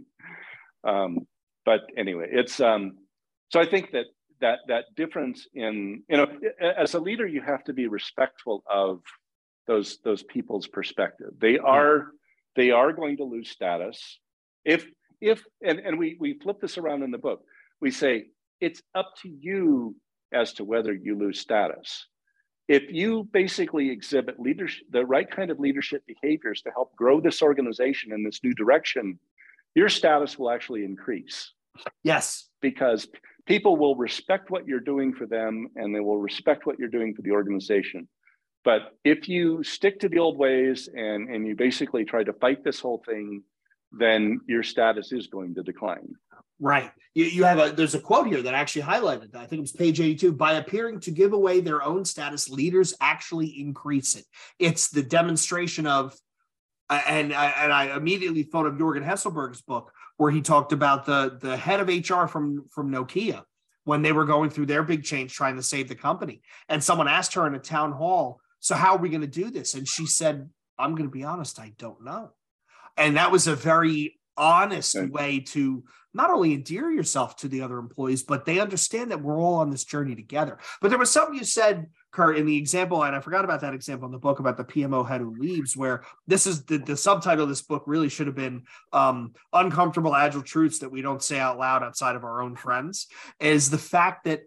[SPEAKER 3] Um, but anyway, it's um, so I think that that that difference in, you know, as a leader, you have to be respectful of those those people's perspective. They are they are going to lose status if if and and we we flip this around in the book. We say it's up to you as to whether you lose status. If you basically exhibit leadership, the right kind of leadership behaviors to help grow this organization in this new direction, your status will actually increase.
[SPEAKER 2] Yes.
[SPEAKER 3] Because people will respect what you're doing for them, and they will respect what you're doing for the organization. But if you stick to the old ways and, and you basically try to fight this whole thing, then your status is going to decline.
[SPEAKER 2] Right. You, you have a, there's a quote here that I actually highlighted. I think it was page eighty-two. By appearing to give away their own status, leaders actually increase it. It's the demonstration of, and I, and I immediately thought of Jorgen Hesselberg's book, where he talked about the, the head of H R from, from Nokia when they were going through their big change, trying to save the company. And someone asked her in a town hall, so how are we going to do this? And she said, I'm going to be honest, I don't know. And that was a very honest okay. way to not only endear yourself to the other employees, but they understand that we're all on this journey together. But there was something you said, Kurt, in the example, and I forgot about that example in the book about the P M O head who leaves, where this is the, the subtitle of this book really should have been um, Uncomfortable Agile Truths That We Don't Say Out Loud Outside of Our Own Friends, is the fact that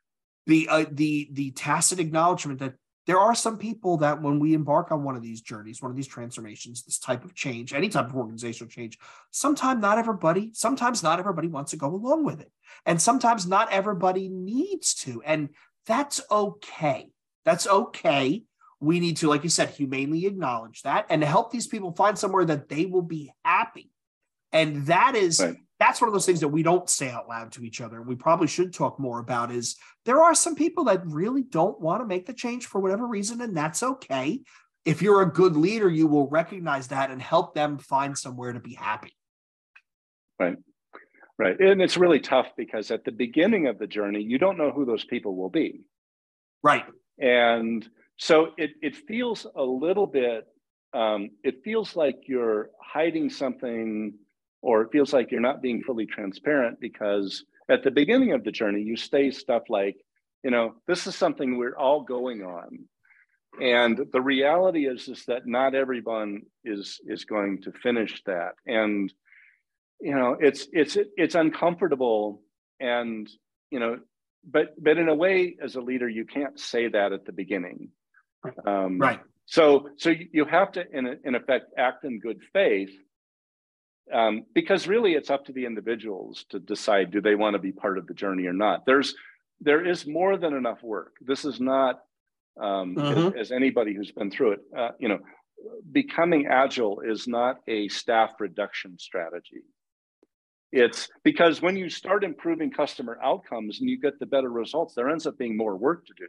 [SPEAKER 2] the uh, the the tacit acknowledgement that there are some people that when we embark on one of these journeys, one of these transformations, this type of change, any type of organizational change, sometimes not everybody, sometimes not everybody wants to go along with it. And sometimes not everybody needs to. And that's okay. That's okay. We need to, like you said, humanely acknowledge that and help these people find somewhere that they will be happy. And that is, right. that's one of those things that we don't say out loud to each other. And we probably should talk more about is there are some people that really don't want to make the change for whatever reason, and that's okay. If you're a good leader, you will recognize that and help them find somewhere to be happy.
[SPEAKER 3] Right, right. And it's really tough because at the beginning of the journey, you don't know who those people will be.
[SPEAKER 2] Right.
[SPEAKER 3] And so it, it feels a little bit, um, it feels like you're hiding something, or it feels like you're not being fully transparent, because at the beginning of the journey, you say stuff like, you know, this is something we're all going on. And the reality is, is that not everyone is, is going to finish that. And, you know, it's, it's, it's uncomfortable. And, you know, but, but in a way, as a leader, you can't say that at the beginning. Um,
[SPEAKER 2] right.
[SPEAKER 3] So, so you have to, in, in effect, act in good faith. Um, because really it's up to the individuals to decide, do they want to be part of the journey or not? There's, there is more than enough work. This is not, um, mm-hmm. as, as anybody who's been through it, uh, you know, becoming agile is not a staff reduction strategy. It's because when you start improving customer outcomes and you get the better results, there ends up being more work to do.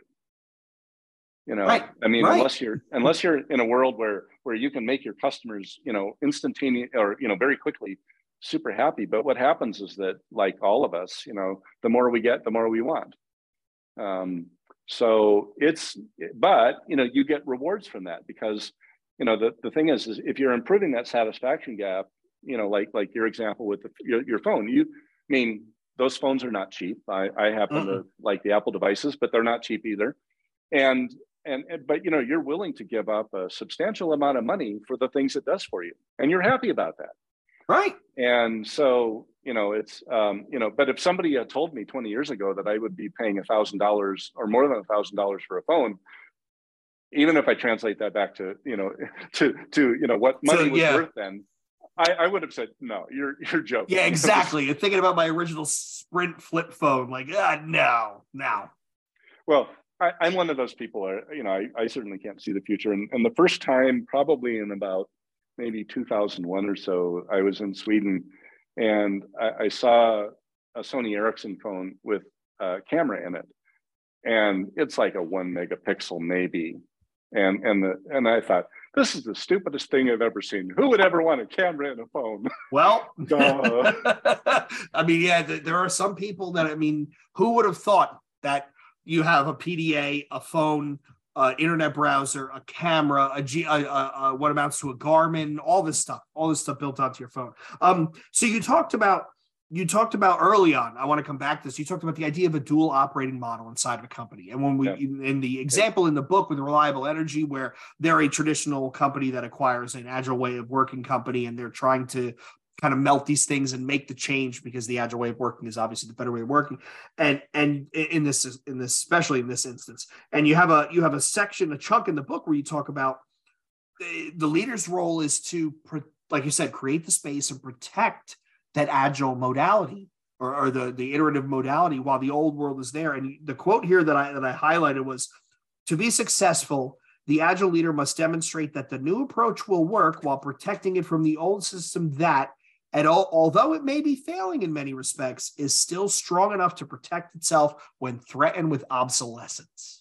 [SPEAKER 3] You know,
[SPEAKER 2] right.
[SPEAKER 3] I mean,
[SPEAKER 2] right.
[SPEAKER 3] unless you're unless you're in a world where where you can make your customers, you know, instantaneous or, you know, very quickly super happy. But what happens is that, like all of us, you know, the more we get, the more we want. Um, so it's, but, you know, you get rewards from that because, you know, the, the thing is, is if you're improving that satisfaction gap, you know, like like your example with the, your, your phone, you I mean, those phones are not cheap. I, I happen uh-uh. to like the Apple devices, but they're not cheap either. And And, and but you know, you're willing to give up a substantial amount of money for the things it does for you, and you're happy about that,
[SPEAKER 2] right?
[SPEAKER 3] And so, you know, it's um, you know, but if somebody had told me twenty years ago that I would be paying a thousand dollars or more than a thousand dollars for a phone, even if I translate that back to you know to to you know what money so, yeah. was worth then, I, I would have said no. You're you're joking.
[SPEAKER 2] Yeah, exactly. You're thinking about my original Sprint flip phone, like ah, no, no.
[SPEAKER 3] Well. I, I'm one of those people, uh, you know, I, I certainly can't see the future. And, and the first time, probably in about maybe two thousand one or so, I was in Sweden and I, I saw a Sony Ericsson phone with a camera in it. And it's like a one megapixel maybe. And and the and I thought, this is the stupidest thing I've ever seen. Who would ever want a camera and a phone?
[SPEAKER 2] Well,
[SPEAKER 3] Duh.
[SPEAKER 2] I mean, yeah, th- there are some people that, I mean, who would have thought that you have a P D A, a phone, uh, internet browser, a camera, a G, uh, uh, uh, what amounts to a Garmin, all this stuff, all this stuff built onto your phone. Um, so you talked about, you talked about early on, I want to come back to this. You talked about the idea of a dual operating model inside of a company. And when we,
[SPEAKER 3] Yeah.
[SPEAKER 2] in, in the example in the book with Reliable Energy, where they're a traditional company that acquires an agile way of working company, and they're trying to kind of melt these things and make the change because the agile way of working is obviously the better way of working. And, and in this, in this, especially in this instance, and you have a, you have a section, a chunk in the book where you talk about the, the leader's role is to, like you said, create the space and protect that agile modality or, or the, the iterative modality while the old world is there. And the quote here that I, that I highlighted was, to be successful, the agile leader must demonstrate that the new approach will work while protecting it from the old system that, and all, although it may be failing in many respects, is still strong enough to protect itself when threatened with obsolescence.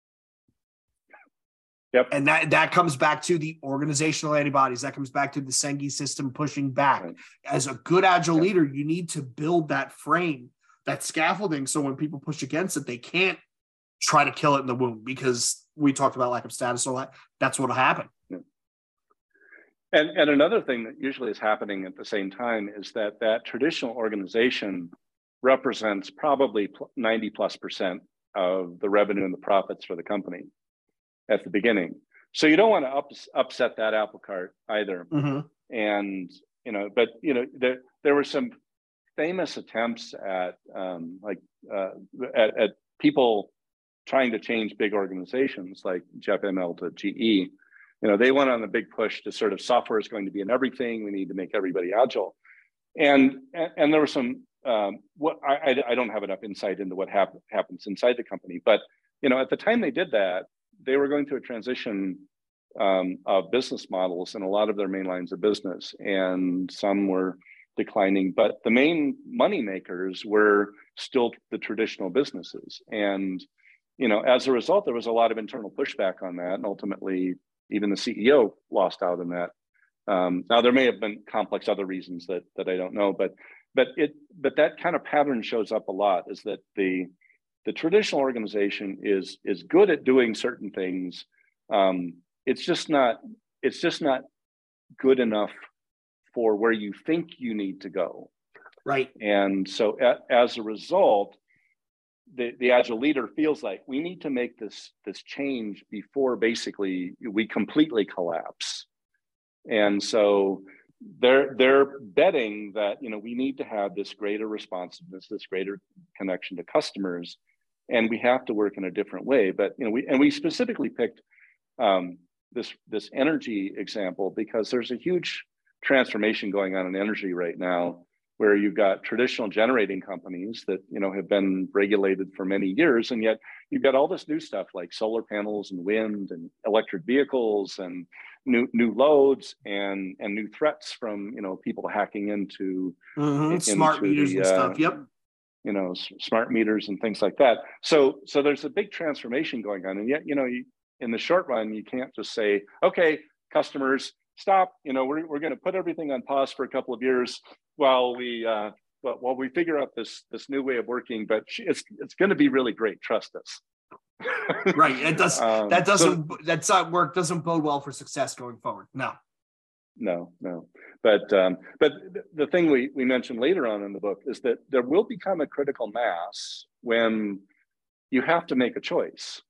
[SPEAKER 3] Yep.
[SPEAKER 2] And that, that comes back to the organizational antibodies. That comes back to the Senge system pushing back.
[SPEAKER 3] Right.
[SPEAKER 2] As a good agile
[SPEAKER 3] Yep.
[SPEAKER 2] leader, you need to build that frame, that scaffolding, so when people push against it, they can't try to kill it in the womb, because we talked about lack of status, all that. That's what'll happen.
[SPEAKER 3] Yeah. And, and another thing that usually is happening at the same time is that that traditional organization represents probably ninety plus percent of the revenue and the profits for the company at the beginning. So you don't want to ups, upset that apple cart either.
[SPEAKER 2] Mm-hmm.
[SPEAKER 3] And, you know, but, you know, there, there were some famous attempts at um, like uh, at, at people trying to change big organizations like Jeff Immelt to G E. You know, they went on a big push to sort of software is going to be in everything. We need to make everybody agile. And, and, and there were some, um, what I, I don't have enough insight into what hap- happens inside the company, but, you know, at the time they did that, they were going through a transition um, of business models in a lot of their main lines of business, and some were declining, but the main money makers were still the traditional businesses. And, you know, as a result, there was a lot of internal pushback on that, and ultimately even the C E O lost out on that. Um, now there may have been complex other reasons that that I don't know, but but it but that kind of pattern shows up a lot, is that the the traditional organization is is good at doing certain things. Um, it's just not it's just not good enough for where you think you need to go.
[SPEAKER 2] Right.
[SPEAKER 3] And so a, as a result, the, the agile leader feels like we need to make this this change before basically we completely collapse. And so they're they're betting that, you know, we need to have this greater responsiveness, this greater connection to customers, and we have to work in a different way. But, you know, we and we specifically picked um, this this energy example because there's a huge transformation going on in energy right now, where you've got traditional generating companies that, you know, have been regulated for many years, and yet you've got all this new stuff like solar panels and wind and electric vehicles and new new loads and and new threats from, you know, people hacking into,
[SPEAKER 2] Mm-hmm.
[SPEAKER 3] into
[SPEAKER 2] Smart meters
[SPEAKER 3] the,
[SPEAKER 2] and stuff.
[SPEAKER 3] uh,
[SPEAKER 2] Yep.
[SPEAKER 3] you know, s- smart meters and things like that. So so there's a big transformation going on, and yet, you know, you, in the short run, you can't just say, okay, customers, stop. You know, we're we're going to put everything on pause for a couple of years while we uh, while, while we figure out this this new way of working. But it's it's going to be really great. Trust us.
[SPEAKER 2] Right. It does.
[SPEAKER 3] um,
[SPEAKER 2] that doesn't.
[SPEAKER 3] so,
[SPEAKER 2] that's not work. Doesn't bode well for success going forward. No.
[SPEAKER 3] no, no. But um, but the thing we we mentioned later on in the book is that there will become a critical mass when you have to make a choice.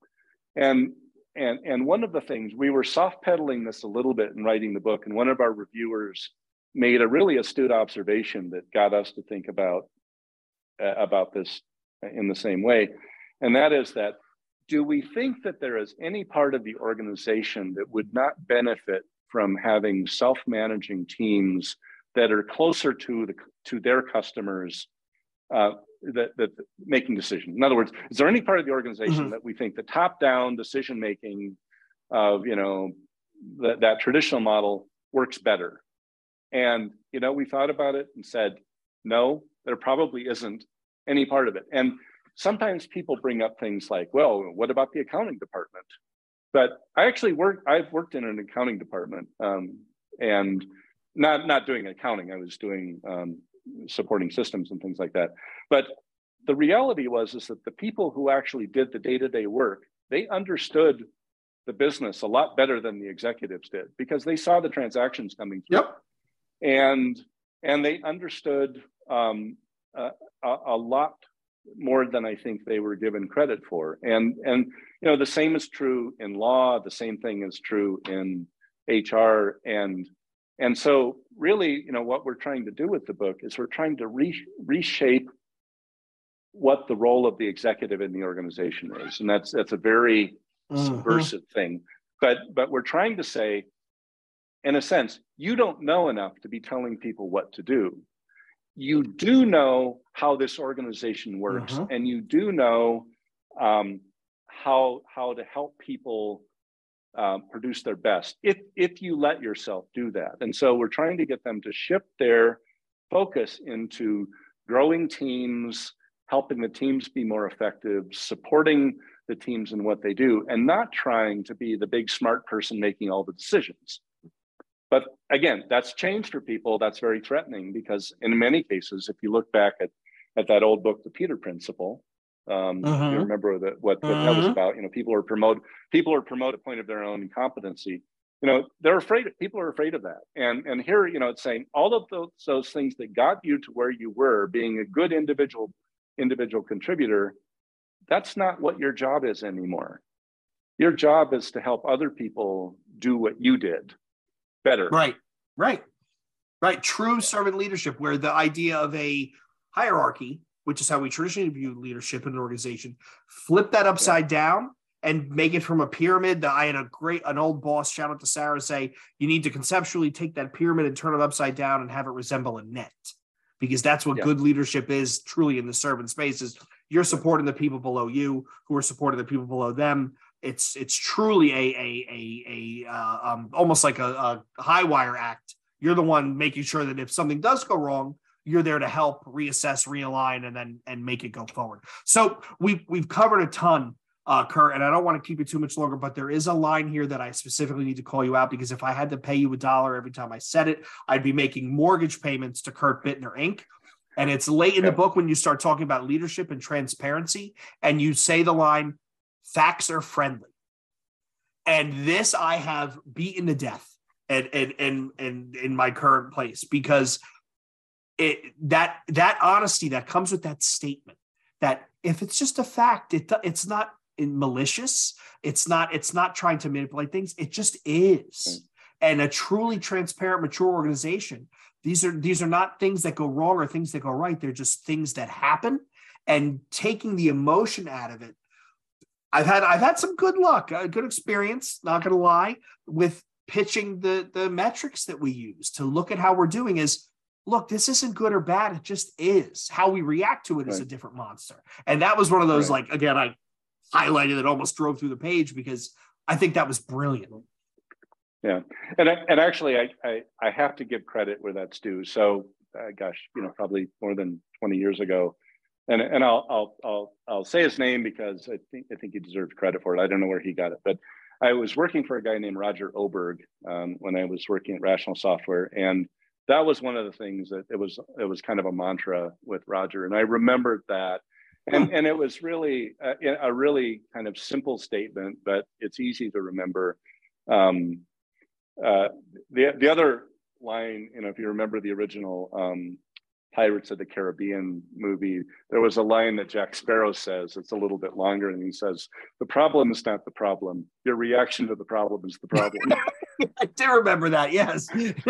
[SPEAKER 3] And and and one of the things, we were soft pedaling this a little bit in writing the book, and one of our reviewers made a really astute observation that got us to think about uh, about this in the same way. And that is that, do we think that there is any part of the organization that would not benefit from having self-managing teams that are closer to the to their customers, uh, that, that making decisions? In other words, is there any part of the organization mm-hmm. that we think the top-down decision-making of, you know, that, that traditional model works better? And, you know, we thought about it and said, no, there probably isn't any part of it. And sometimes people bring up things like, well, what about the accounting department? but I actually work, I've worked in an accounting department, um, and not, not doing accounting. I was doing um, supporting systems and things like that. But the reality was, is that the people who actually did the day-to-day work, they understood the business a lot better than the executives did, because they saw the transactions coming through.
[SPEAKER 2] Yep.
[SPEAKER 3] And, and they understood um, a, a lot more than I think they were given credit for. And, and you know, the same is true in law, the same thing is true in H R. And, and so really, you know, what we're trying to do with the book is we're trying to re, reshape what the role of the executive in the organization is. And that's, that's a very mm-hmm. subversive thing. But, but we're trying to say, in a sense, you don't know enough to be telling people what to do. You do know how this organization works, mm-hmm. and you do know um, how, how to help people uh, produce their best, if, if you let yourself do that. And so we're trying to get them to shift their focus into growing teams, helping the teams be more effective, supporting the teams in what they do, and not trying to be the big smart person making all the decisions. But again, that's changed for people. That's very threatening, because in many cases, if you look back at, at that old book, The Peter Principle, um, uh-huh. you remember that what, what uh-huh. that was about. You know, people are promoted, people are promoted point of their own incompetency. You know, they're afraid of, people are afraid of that. And, and here, you know, it's saying all of those, those things that got you to where you were, being a good individual, individual contributor, that's not what your job is anymore. Your job is to help other people do what you did better.
[SPEAKER 2] Right, right, right. True servant leadership, where the idea of a hierarchy, which is how we traditionally view leadership in an organization, flip that upside yeah. down and make it from a pyramid. I had a great, an old boss, shout out to Sarah, say, you need to conceptually take that pyramid and turn it upside down and have it resemble a net, because that's what yeah. good leadership is truly in the servant space. Is you're supporting the people below you, who are supporting the people below them. It's it's truly a a a, a uh, um, almost like a, a high wire act. You're the one making sure that if something does go wrong, you're there to help reassess, realign, and then and make it go forward. So we've we've covered a ton, uh, Kurt, and I don't want to keep it too much longer, but there is a line here that I specifically need to call you out, because if I had to pay you a dollar every time I said it, I'd be making mortgage payments to Kurt Bittner, Incorporated. And it's late in the book when you start talking about leadership and transparency, and you say the line, facts are friendly. And this I have beaten to death and and and and in my current place, because it that that honesty that comes with that statement, that if it's just a fact, it it's not malicious, it's not it's not trying to manipulate things, it just is. And a truly transparent, mature organization, these are these are not things that go wrong or things that go right. They're just things that happen, and taking the emotion out of it. I've had I've had some good luck, a good experience, not going to lie, with pitching the, the metrics that we use to look at how we're doing. Is, look, this isn't good or bad. It just is. How we react to it right. is a different monster. And that was one of those, right. like, again, I highlighted it, almost drove through the page, because I think that was brilliant.
[SPEAKER 3] Yeah. And, I, and actually, I, I, I have to give credit where that's due. So, uh, gosh, you know, probably more than twenty years ago, And and I'll I'll I'll I'll say his name because I think I think he deserves credit for it. I don't know where he got it, but I was working for a guy named Roger Oberg um, when I was working at Rational Software, and that was one of the things that it was it was kind of a mantra with Roger, and I remembered that, and and it was really a, a really kind of simple statement, but it's easy to remember. Um, uh, the the other line, you know, if you remember the original. Um, Pirates of the Caribbean movie, there was a line that Jack Sparrow says, it's a little bit longer, and he says, the problem is not the problem. Your reaction to the problem is the problem.
[SPEAKER 2] I do remember that, yes.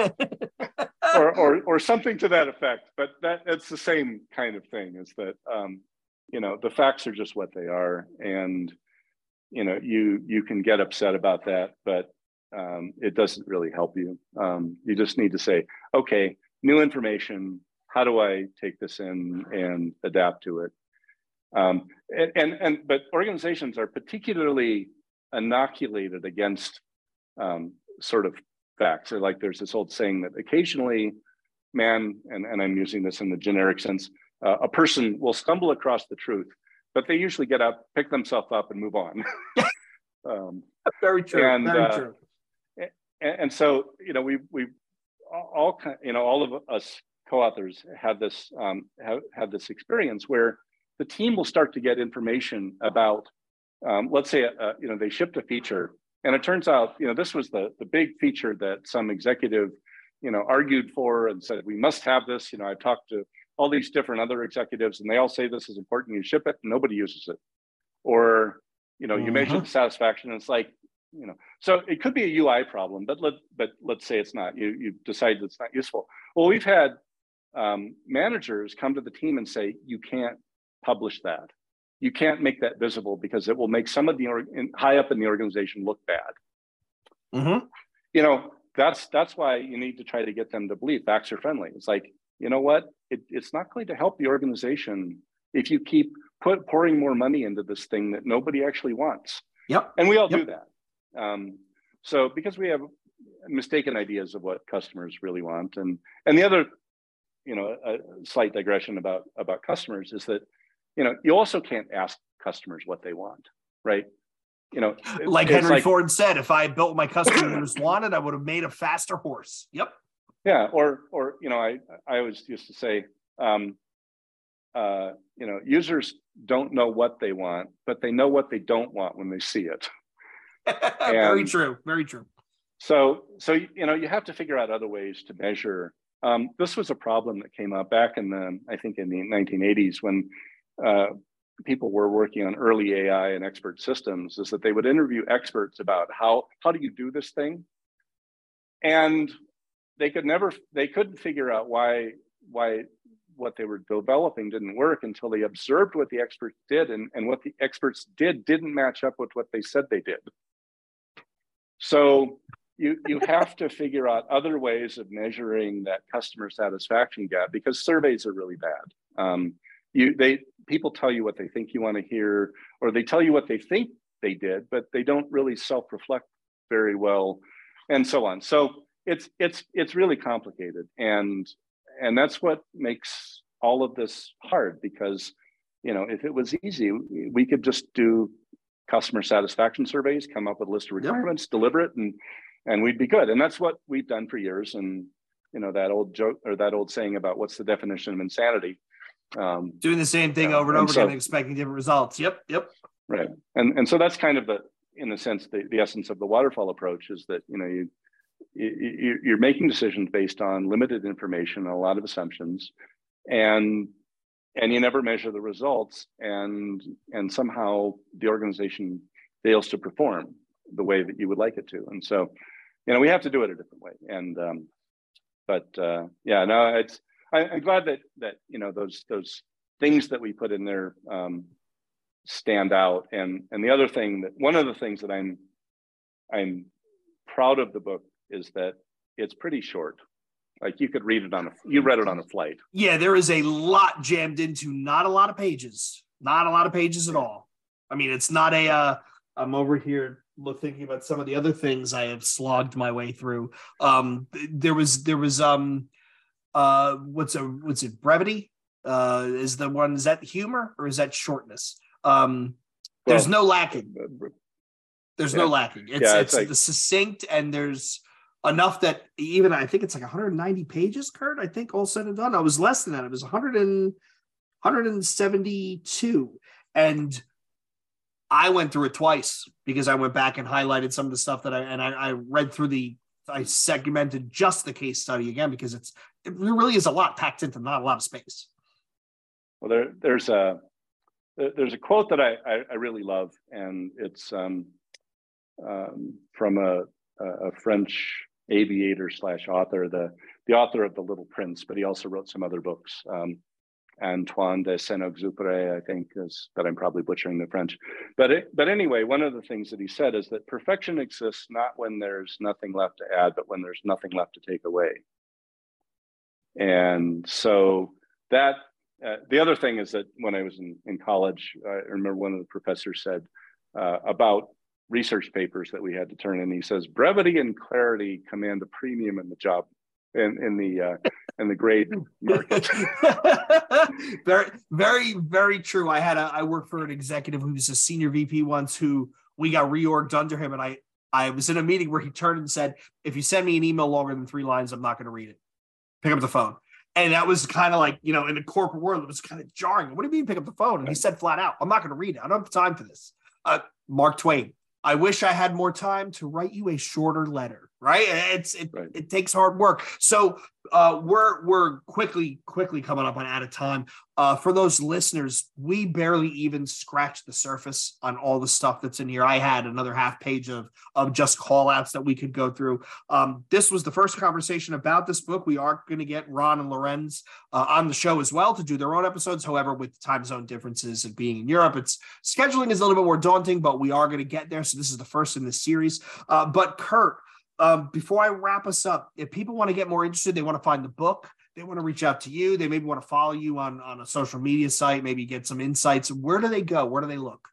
[SPEAKER 3] or, or or something to that effect, but that it's the same kind of thing, is that, um, you know, the facts are just what they are, and, you know, you, you can get upset about that, but um, it doesn't really help you. Um, you just need to say, okay, new information, how do I take this in and adapt to it? Um, and, and, and but organizations are particularly inoculated against um, sort of facts. Or like there's this old saying that occasionally, man, and, and I'm using this in the generic sense, uh, a person will stumble across the truth, but they usually get up, pick themselves up, and move on. um,
[SPEAKER 2] Very true.
[SPEAKER 3] And,
[SPEAKER 2] Very
[SPEAKER 3] uh,
[SPEAKER 2] true.
[SPEAKER 3] And, and so, you know, we we all kind, you know, all of us co-authors had this um, have had this experience where the team will start to get information about, um, let's say, uh, you know, they shipped a feature, and it turns out, you know, this was the the big feature that some executive, you know, argued for and said we must have this. You know, I've talked to all these different other executives, and they all say this is important. You ship it, and nobody uses it, or you know, you mm-hmm. measure the satisfaction, and it's like, you know, so it could be a U I problem, but let but let's say it's not. You you decide it's not useful. Well, we've had um, managers come to the team and say, you can't publish that. You can't make that visible because it will make some of the in, high up in the organization look bad.
[SPEAKER 2] Mm-hmm.
[SPEAKER 3] You know, that's that's why you need to try to get them to believe facts are friendly. It's like, you know what? It, it's not going to help the organization if you keep put pouring more money into this thing that nobody actually wants.
[SPEAKER 2] Yep.
[SPEAKER 3] And we all
[SPEAKER 2] yep.
[SPEAKER 3] do that. Um, so because we have mistaken ideas of what customers really want, and and the other, you know, a slight digression about about customers is that, you know, you also can't ask customers what they want, right? You know,
[SPEAKER 2] like Henry like, Ford said, if I built what my customers wanted, I would have made a faster horse. Yep.
[SPEAKER 3] Yeah, or or you know, I I always used to say, um, uh, you know, users don't know what they want, but they know what they don't want when they see it.
[SPEAKER 2] Very true. Very true.
[SPEAKER 3] So so you know, you have to figure out other ways to measure. Um, this was a problem that came up back in the, I think in the nineteen eighties when uh, people were working on early A I and expert systems, is that they would interview experts about how, how do you do this thing? And they could never, they couldn't figure out why, why what they were developing didn't work until they observed what the experts did, and, and what the experts did didn't match up with what they said they did. So You, you have to figure out other ways of measuring that customer satisfaction gap, because surveys are really bad. Um, you, they, people tell you what they think you want to hear, or they tell you what they think they did, but they don't really self-reflect very well, and so on. So it's it's it's really complicated, and and that's what makes all of this hard. Because, you know, if it was easy, we could just do customer satisfaction surveys, come up with a list of requirements, yep. deliver it, and and we'd be good. And that's what we've done for years. And, you know, that old joke, or that old saying about what's the definition of insanity? Um,
[SPEAKER 2] Doing the same thing uh, over and, and over so, again, expecting different results. Yep, yep.
[SPEAKER 3] Right. And and so that's kind of the, in a sense, the, the essence of the waterfall approach is that, you know, you, you, you're making decisions based on limited information and a lot of assumptions, and and you never measure the results, and and somehow the organization fails to perform the way that you would like it to. And so, you know, we have to do it a different way. And, um, but uh, yeah, no, it's, I, I'm glad that, that, you know, those, those things that we put in there um, stand out. And, and the other thing that, one of the things that I'm, I'm proud of the book is that it's pretty short. Like you could read it on a, you read it on a flight.
[SPEAKER 2] Yeah, there is a lot jammed into not a lot of pages, not a lot of pages at all. I mean, it's not a, uh, I'm over here look thinking about some of the other things I have slogged my way through. Um, there was there was um uh what's a what's it brevity uh is the one, is that humor or is that shortness? Um, there's well, no lacking. There's yeah. no lacking. It's yeah, it's, it's like, the succinct, and there's enough that even I think it's like one hundred ninety pages, Kurt. I think all said and done. I was less than that. It was one hundred and one hundred seventy-two, and I went through it twice because I went back and highlighted some of the stuff that I, and I, I read through the, I segmented just the case study again, because it's, it really is a lot packed into not a lot of space.
[SPEAKER 3] Well, there, there's a, there's a quote that I, I, I really love, and it's um, um, from a, a French aviator slash author, the, the author of The Little Prince, but he also wrote some other books. Um, Antoine de Saint-Exupéry, I think, is, but I'm probably butchering the French. But it, but anyway, one of the things that he said is that perfection exists not when there's nothing left to add, but when there's nothing left to take away. And so that, uh, the other thing is that when I was in, in college, I remember one of the professors said uh, about research papers that we had to turn in, he says, brevity and clarity command a premium in the job, in, in the uh, in the grade market.
[SPEAKER 2] very, very, very true. I had a, I worked for an executive who was a senior V P once, who we got reorged under him. And I, I was in a meeting where he turned and said, if you send me an email longer than three lines, I'm not going to read it. Pick up the phone. And that was kind of like, you know, in the corporate world, it was kind of jarring. What do you mean pick up the phone? And he said flat out, I'm not going to read it. I don't have time for this. Uh, Mark Twain, I wish I had more time to write you a shorter letter, right? It's it, right. It takes hard work. So uh, we're we're quickly, quickly coming up on out of time. Uh, for those listeners, we barely even scratched the surface on all the stuff that's in here. I had another half page of, of just call outs that we could go through. Um, this was the first conversation about this book. We are going to get Ron and Lorenz uh, on the show as well to do their own episodes. However, with time zone differences and being in Europe, it's scheduling is a little bit more daunting, but we are going to get there. So this is the first in this series. Uh, but Kurt, um, before I wrap us up, if people want to get more interested, they want to find the book, they want to reach out to you, they maybe want to follow you on, on a social media site, maybe get some insights. Where do they go? Where do they look?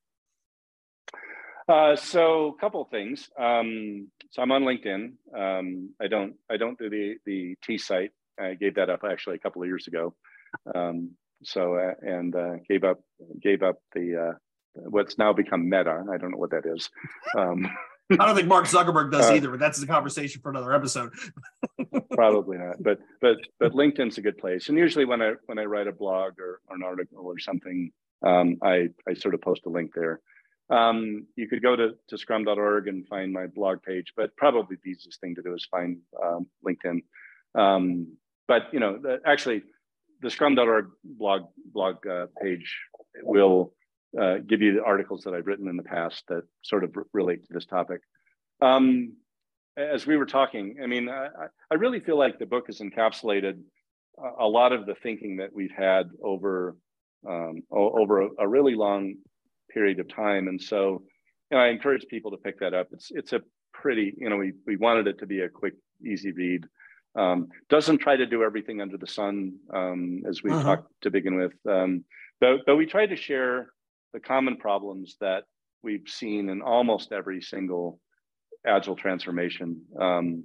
[SPEAKER 3] Uh, so a couple of things. Um, so I'm on LinkedIn. Um, I don't I don't do the the T site. I gave that up actually a couple of years ago. Um, so uh, and uh, gave up gave up the uh, what's now become Meta. I don't know what that is. Um,
[SPEAKER 2] I don't think Mark Zuckerberg does
[SPEAKER 3] uh,
[SPEAKER 2] either, but that's a conversation for another episode.
[SPEAKER 3] Probably not, but but but LinkedIn's a good place. And usually when I when I write a blog or, or an article or something, um, I I sort of post a link there. Um, you could go to, to scrum dot org and find my blog page, but probably the easiest thing to do is find um, LinkedIn. Um, but you know, the, actually, the scrum dot org blog blog uh, page will uh, give you the articles that I've written in the past that sort of r- relate to this topic. Um, as we were talking, I mean, I, I really feel like the book has encapsulated a, a lot of the thinking that we've had over um, o- over a, a really long period of time. And so, you know, I encourage people to pick that up. It's it's a pretty, you know, we we wanted it to be a quick, easy read. Um, doesn't try to do everything under the sun, um, as we uh-huh. talked to begin with. Um, but, but we tried to share the common problems that we've seen in almost every single agile transformation, um,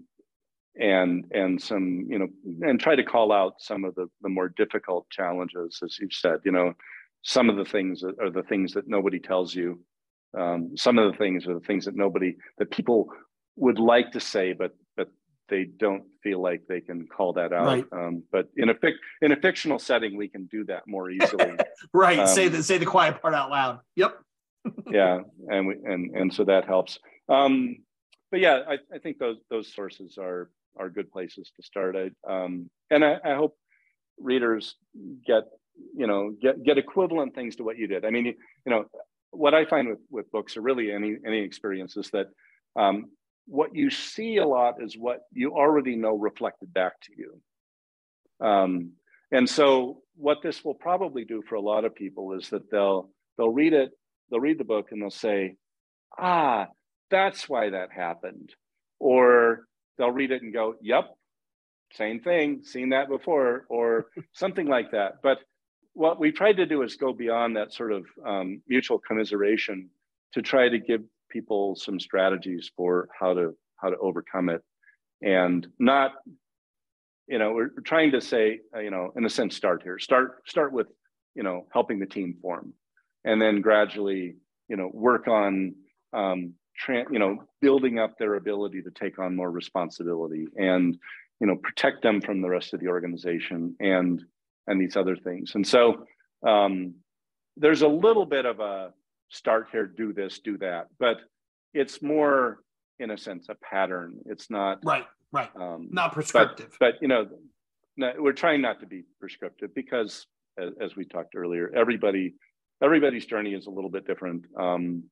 [SPEAKER 3] and and some, you know, and try to call out some of the, the more difficult challenges, as you've said. You know, some of the things are the things that nobody tells you. Um, some of the things are the things that nobody, that people would like to say, but but they don't feel like they can call that out.
[SPEAKER 2] Right.
[SPEAKER 3] Um, but in a fic, in a fictional setting, we can do that more easily.
[SPEAKER 2] Right.
[SPEAKER 3] Um,
[SPEAKER 2] say the say the quiet part out loud. Yep.
[SPEAKER 3] yeah, and we and and so that helps. Um, but yeah, I, I think those those sources are are good places to start. I, um, and I, I hope readers get you know get get equivalent things to what you did. I mean, you, you know, what I find with with books, or really any any experience, is that um, what you see a lot is what you already know reflected back to you. Um, and so what this will probably do for a lot of people is that they'll they'll read it, they'll read the book and they'll say, ah, that's why that happened. Or they'll read it and go, yep, same thing, seen that before, or something like that. But what we tried to do is go beyond that sort of um, mutual commiseration to try to give people some strategies for how to how to overcome it, and not, you know, we're trying to say, uh, you know, in a sense, start here, start start with, you know, helping the team form, and then gradually, you know, work on, um, tra- you know, building up their ability to take on more responsibility, and, you know, protect them from the rest of the organization, and and these other things. And so um, there's a little bit of a start here, do this, do that, but it's more, in a sense, a pattern. It's not
[SPEAKER 2] right, right,
[SPEAKER 3] um,
[SPEAKER 2] not prescriptive.
[SPEAKER 3] But, but you know, no, we're trying not to be prescriptive because, as, as we talked earlier, everybody, everybody's journey is a little bit different, um,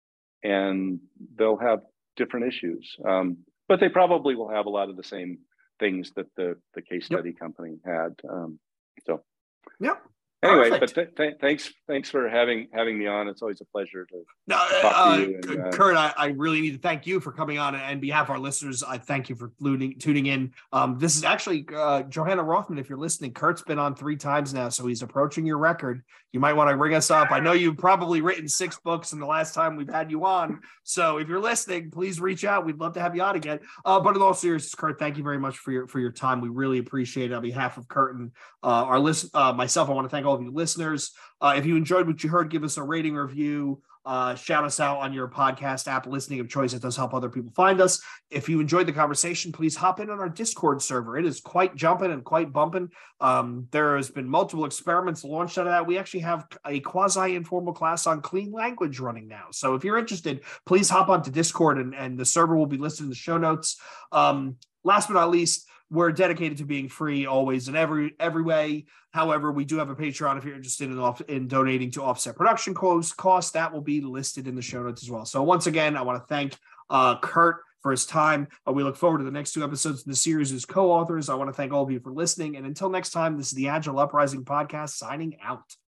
[SPEAKER 3] and they'll have different issues. Um, but they probably will have a lot of the same things that the the case study yep. company had. Um, so,
[SPEAKER 2] yep.
[SPEAKER 3] Anyway,
[SPEAKER 2] Perfect.
[SPEAKER 3] but th- th- thanks, thanks for having having me on. It's always a pleasure to,
[SPEAKER 2] no,
[SPEAKER 3] to talk
[SPEAKER 2] uh,
[SPEAKER 3] to you. And, uh,
[SPEAKER 2] Kurt, I, I really need to thank you for coming on, and on behalf of our listeners, I thank you for tuning, tuning in. Um, this is actually uh, Johanna Rothman. If you're listening, Kurt's been on three times now, so he's approaching your record. You might want to ring us up. I know you've probably written six books in the last time we've had you on. So if you're listening, please reach out. We'd love to have you on again. Uh, but in all seriousness, Kurt, thank you very much for your for your time. We really appreciate it. On behalf of Kurt and uh, our list, uh, myself, I want to thank all of you you listeners. Uh, if you enjoyed what you heard, give us a rating review. Uh, shout us out on your podcast app listening of choice. It does help other people find us. If you enjoyed the conversation, please hop in on our Discord server. It is quite jumping and quite bumping. Um, there has been multiple experiments launched out of that. We actually have a quasi-informal class on clean language running now. So if you're interested, please hop onto Discord, and, and the server will be listed in the show notes. Um, last but not least, we're dedicated to being free always in every every way. However, we do have a Patreon if you're interested in, off, in donating to offset production costs. Cost that will be listed in the show notes as well. So once again, I want to thank uh, Kurt for his time. Uh, we look forward to the next two episodes in the series as co-authors. I want to thank all of you for listening. And until next time, this is the Agile Uprising Podcast signing out.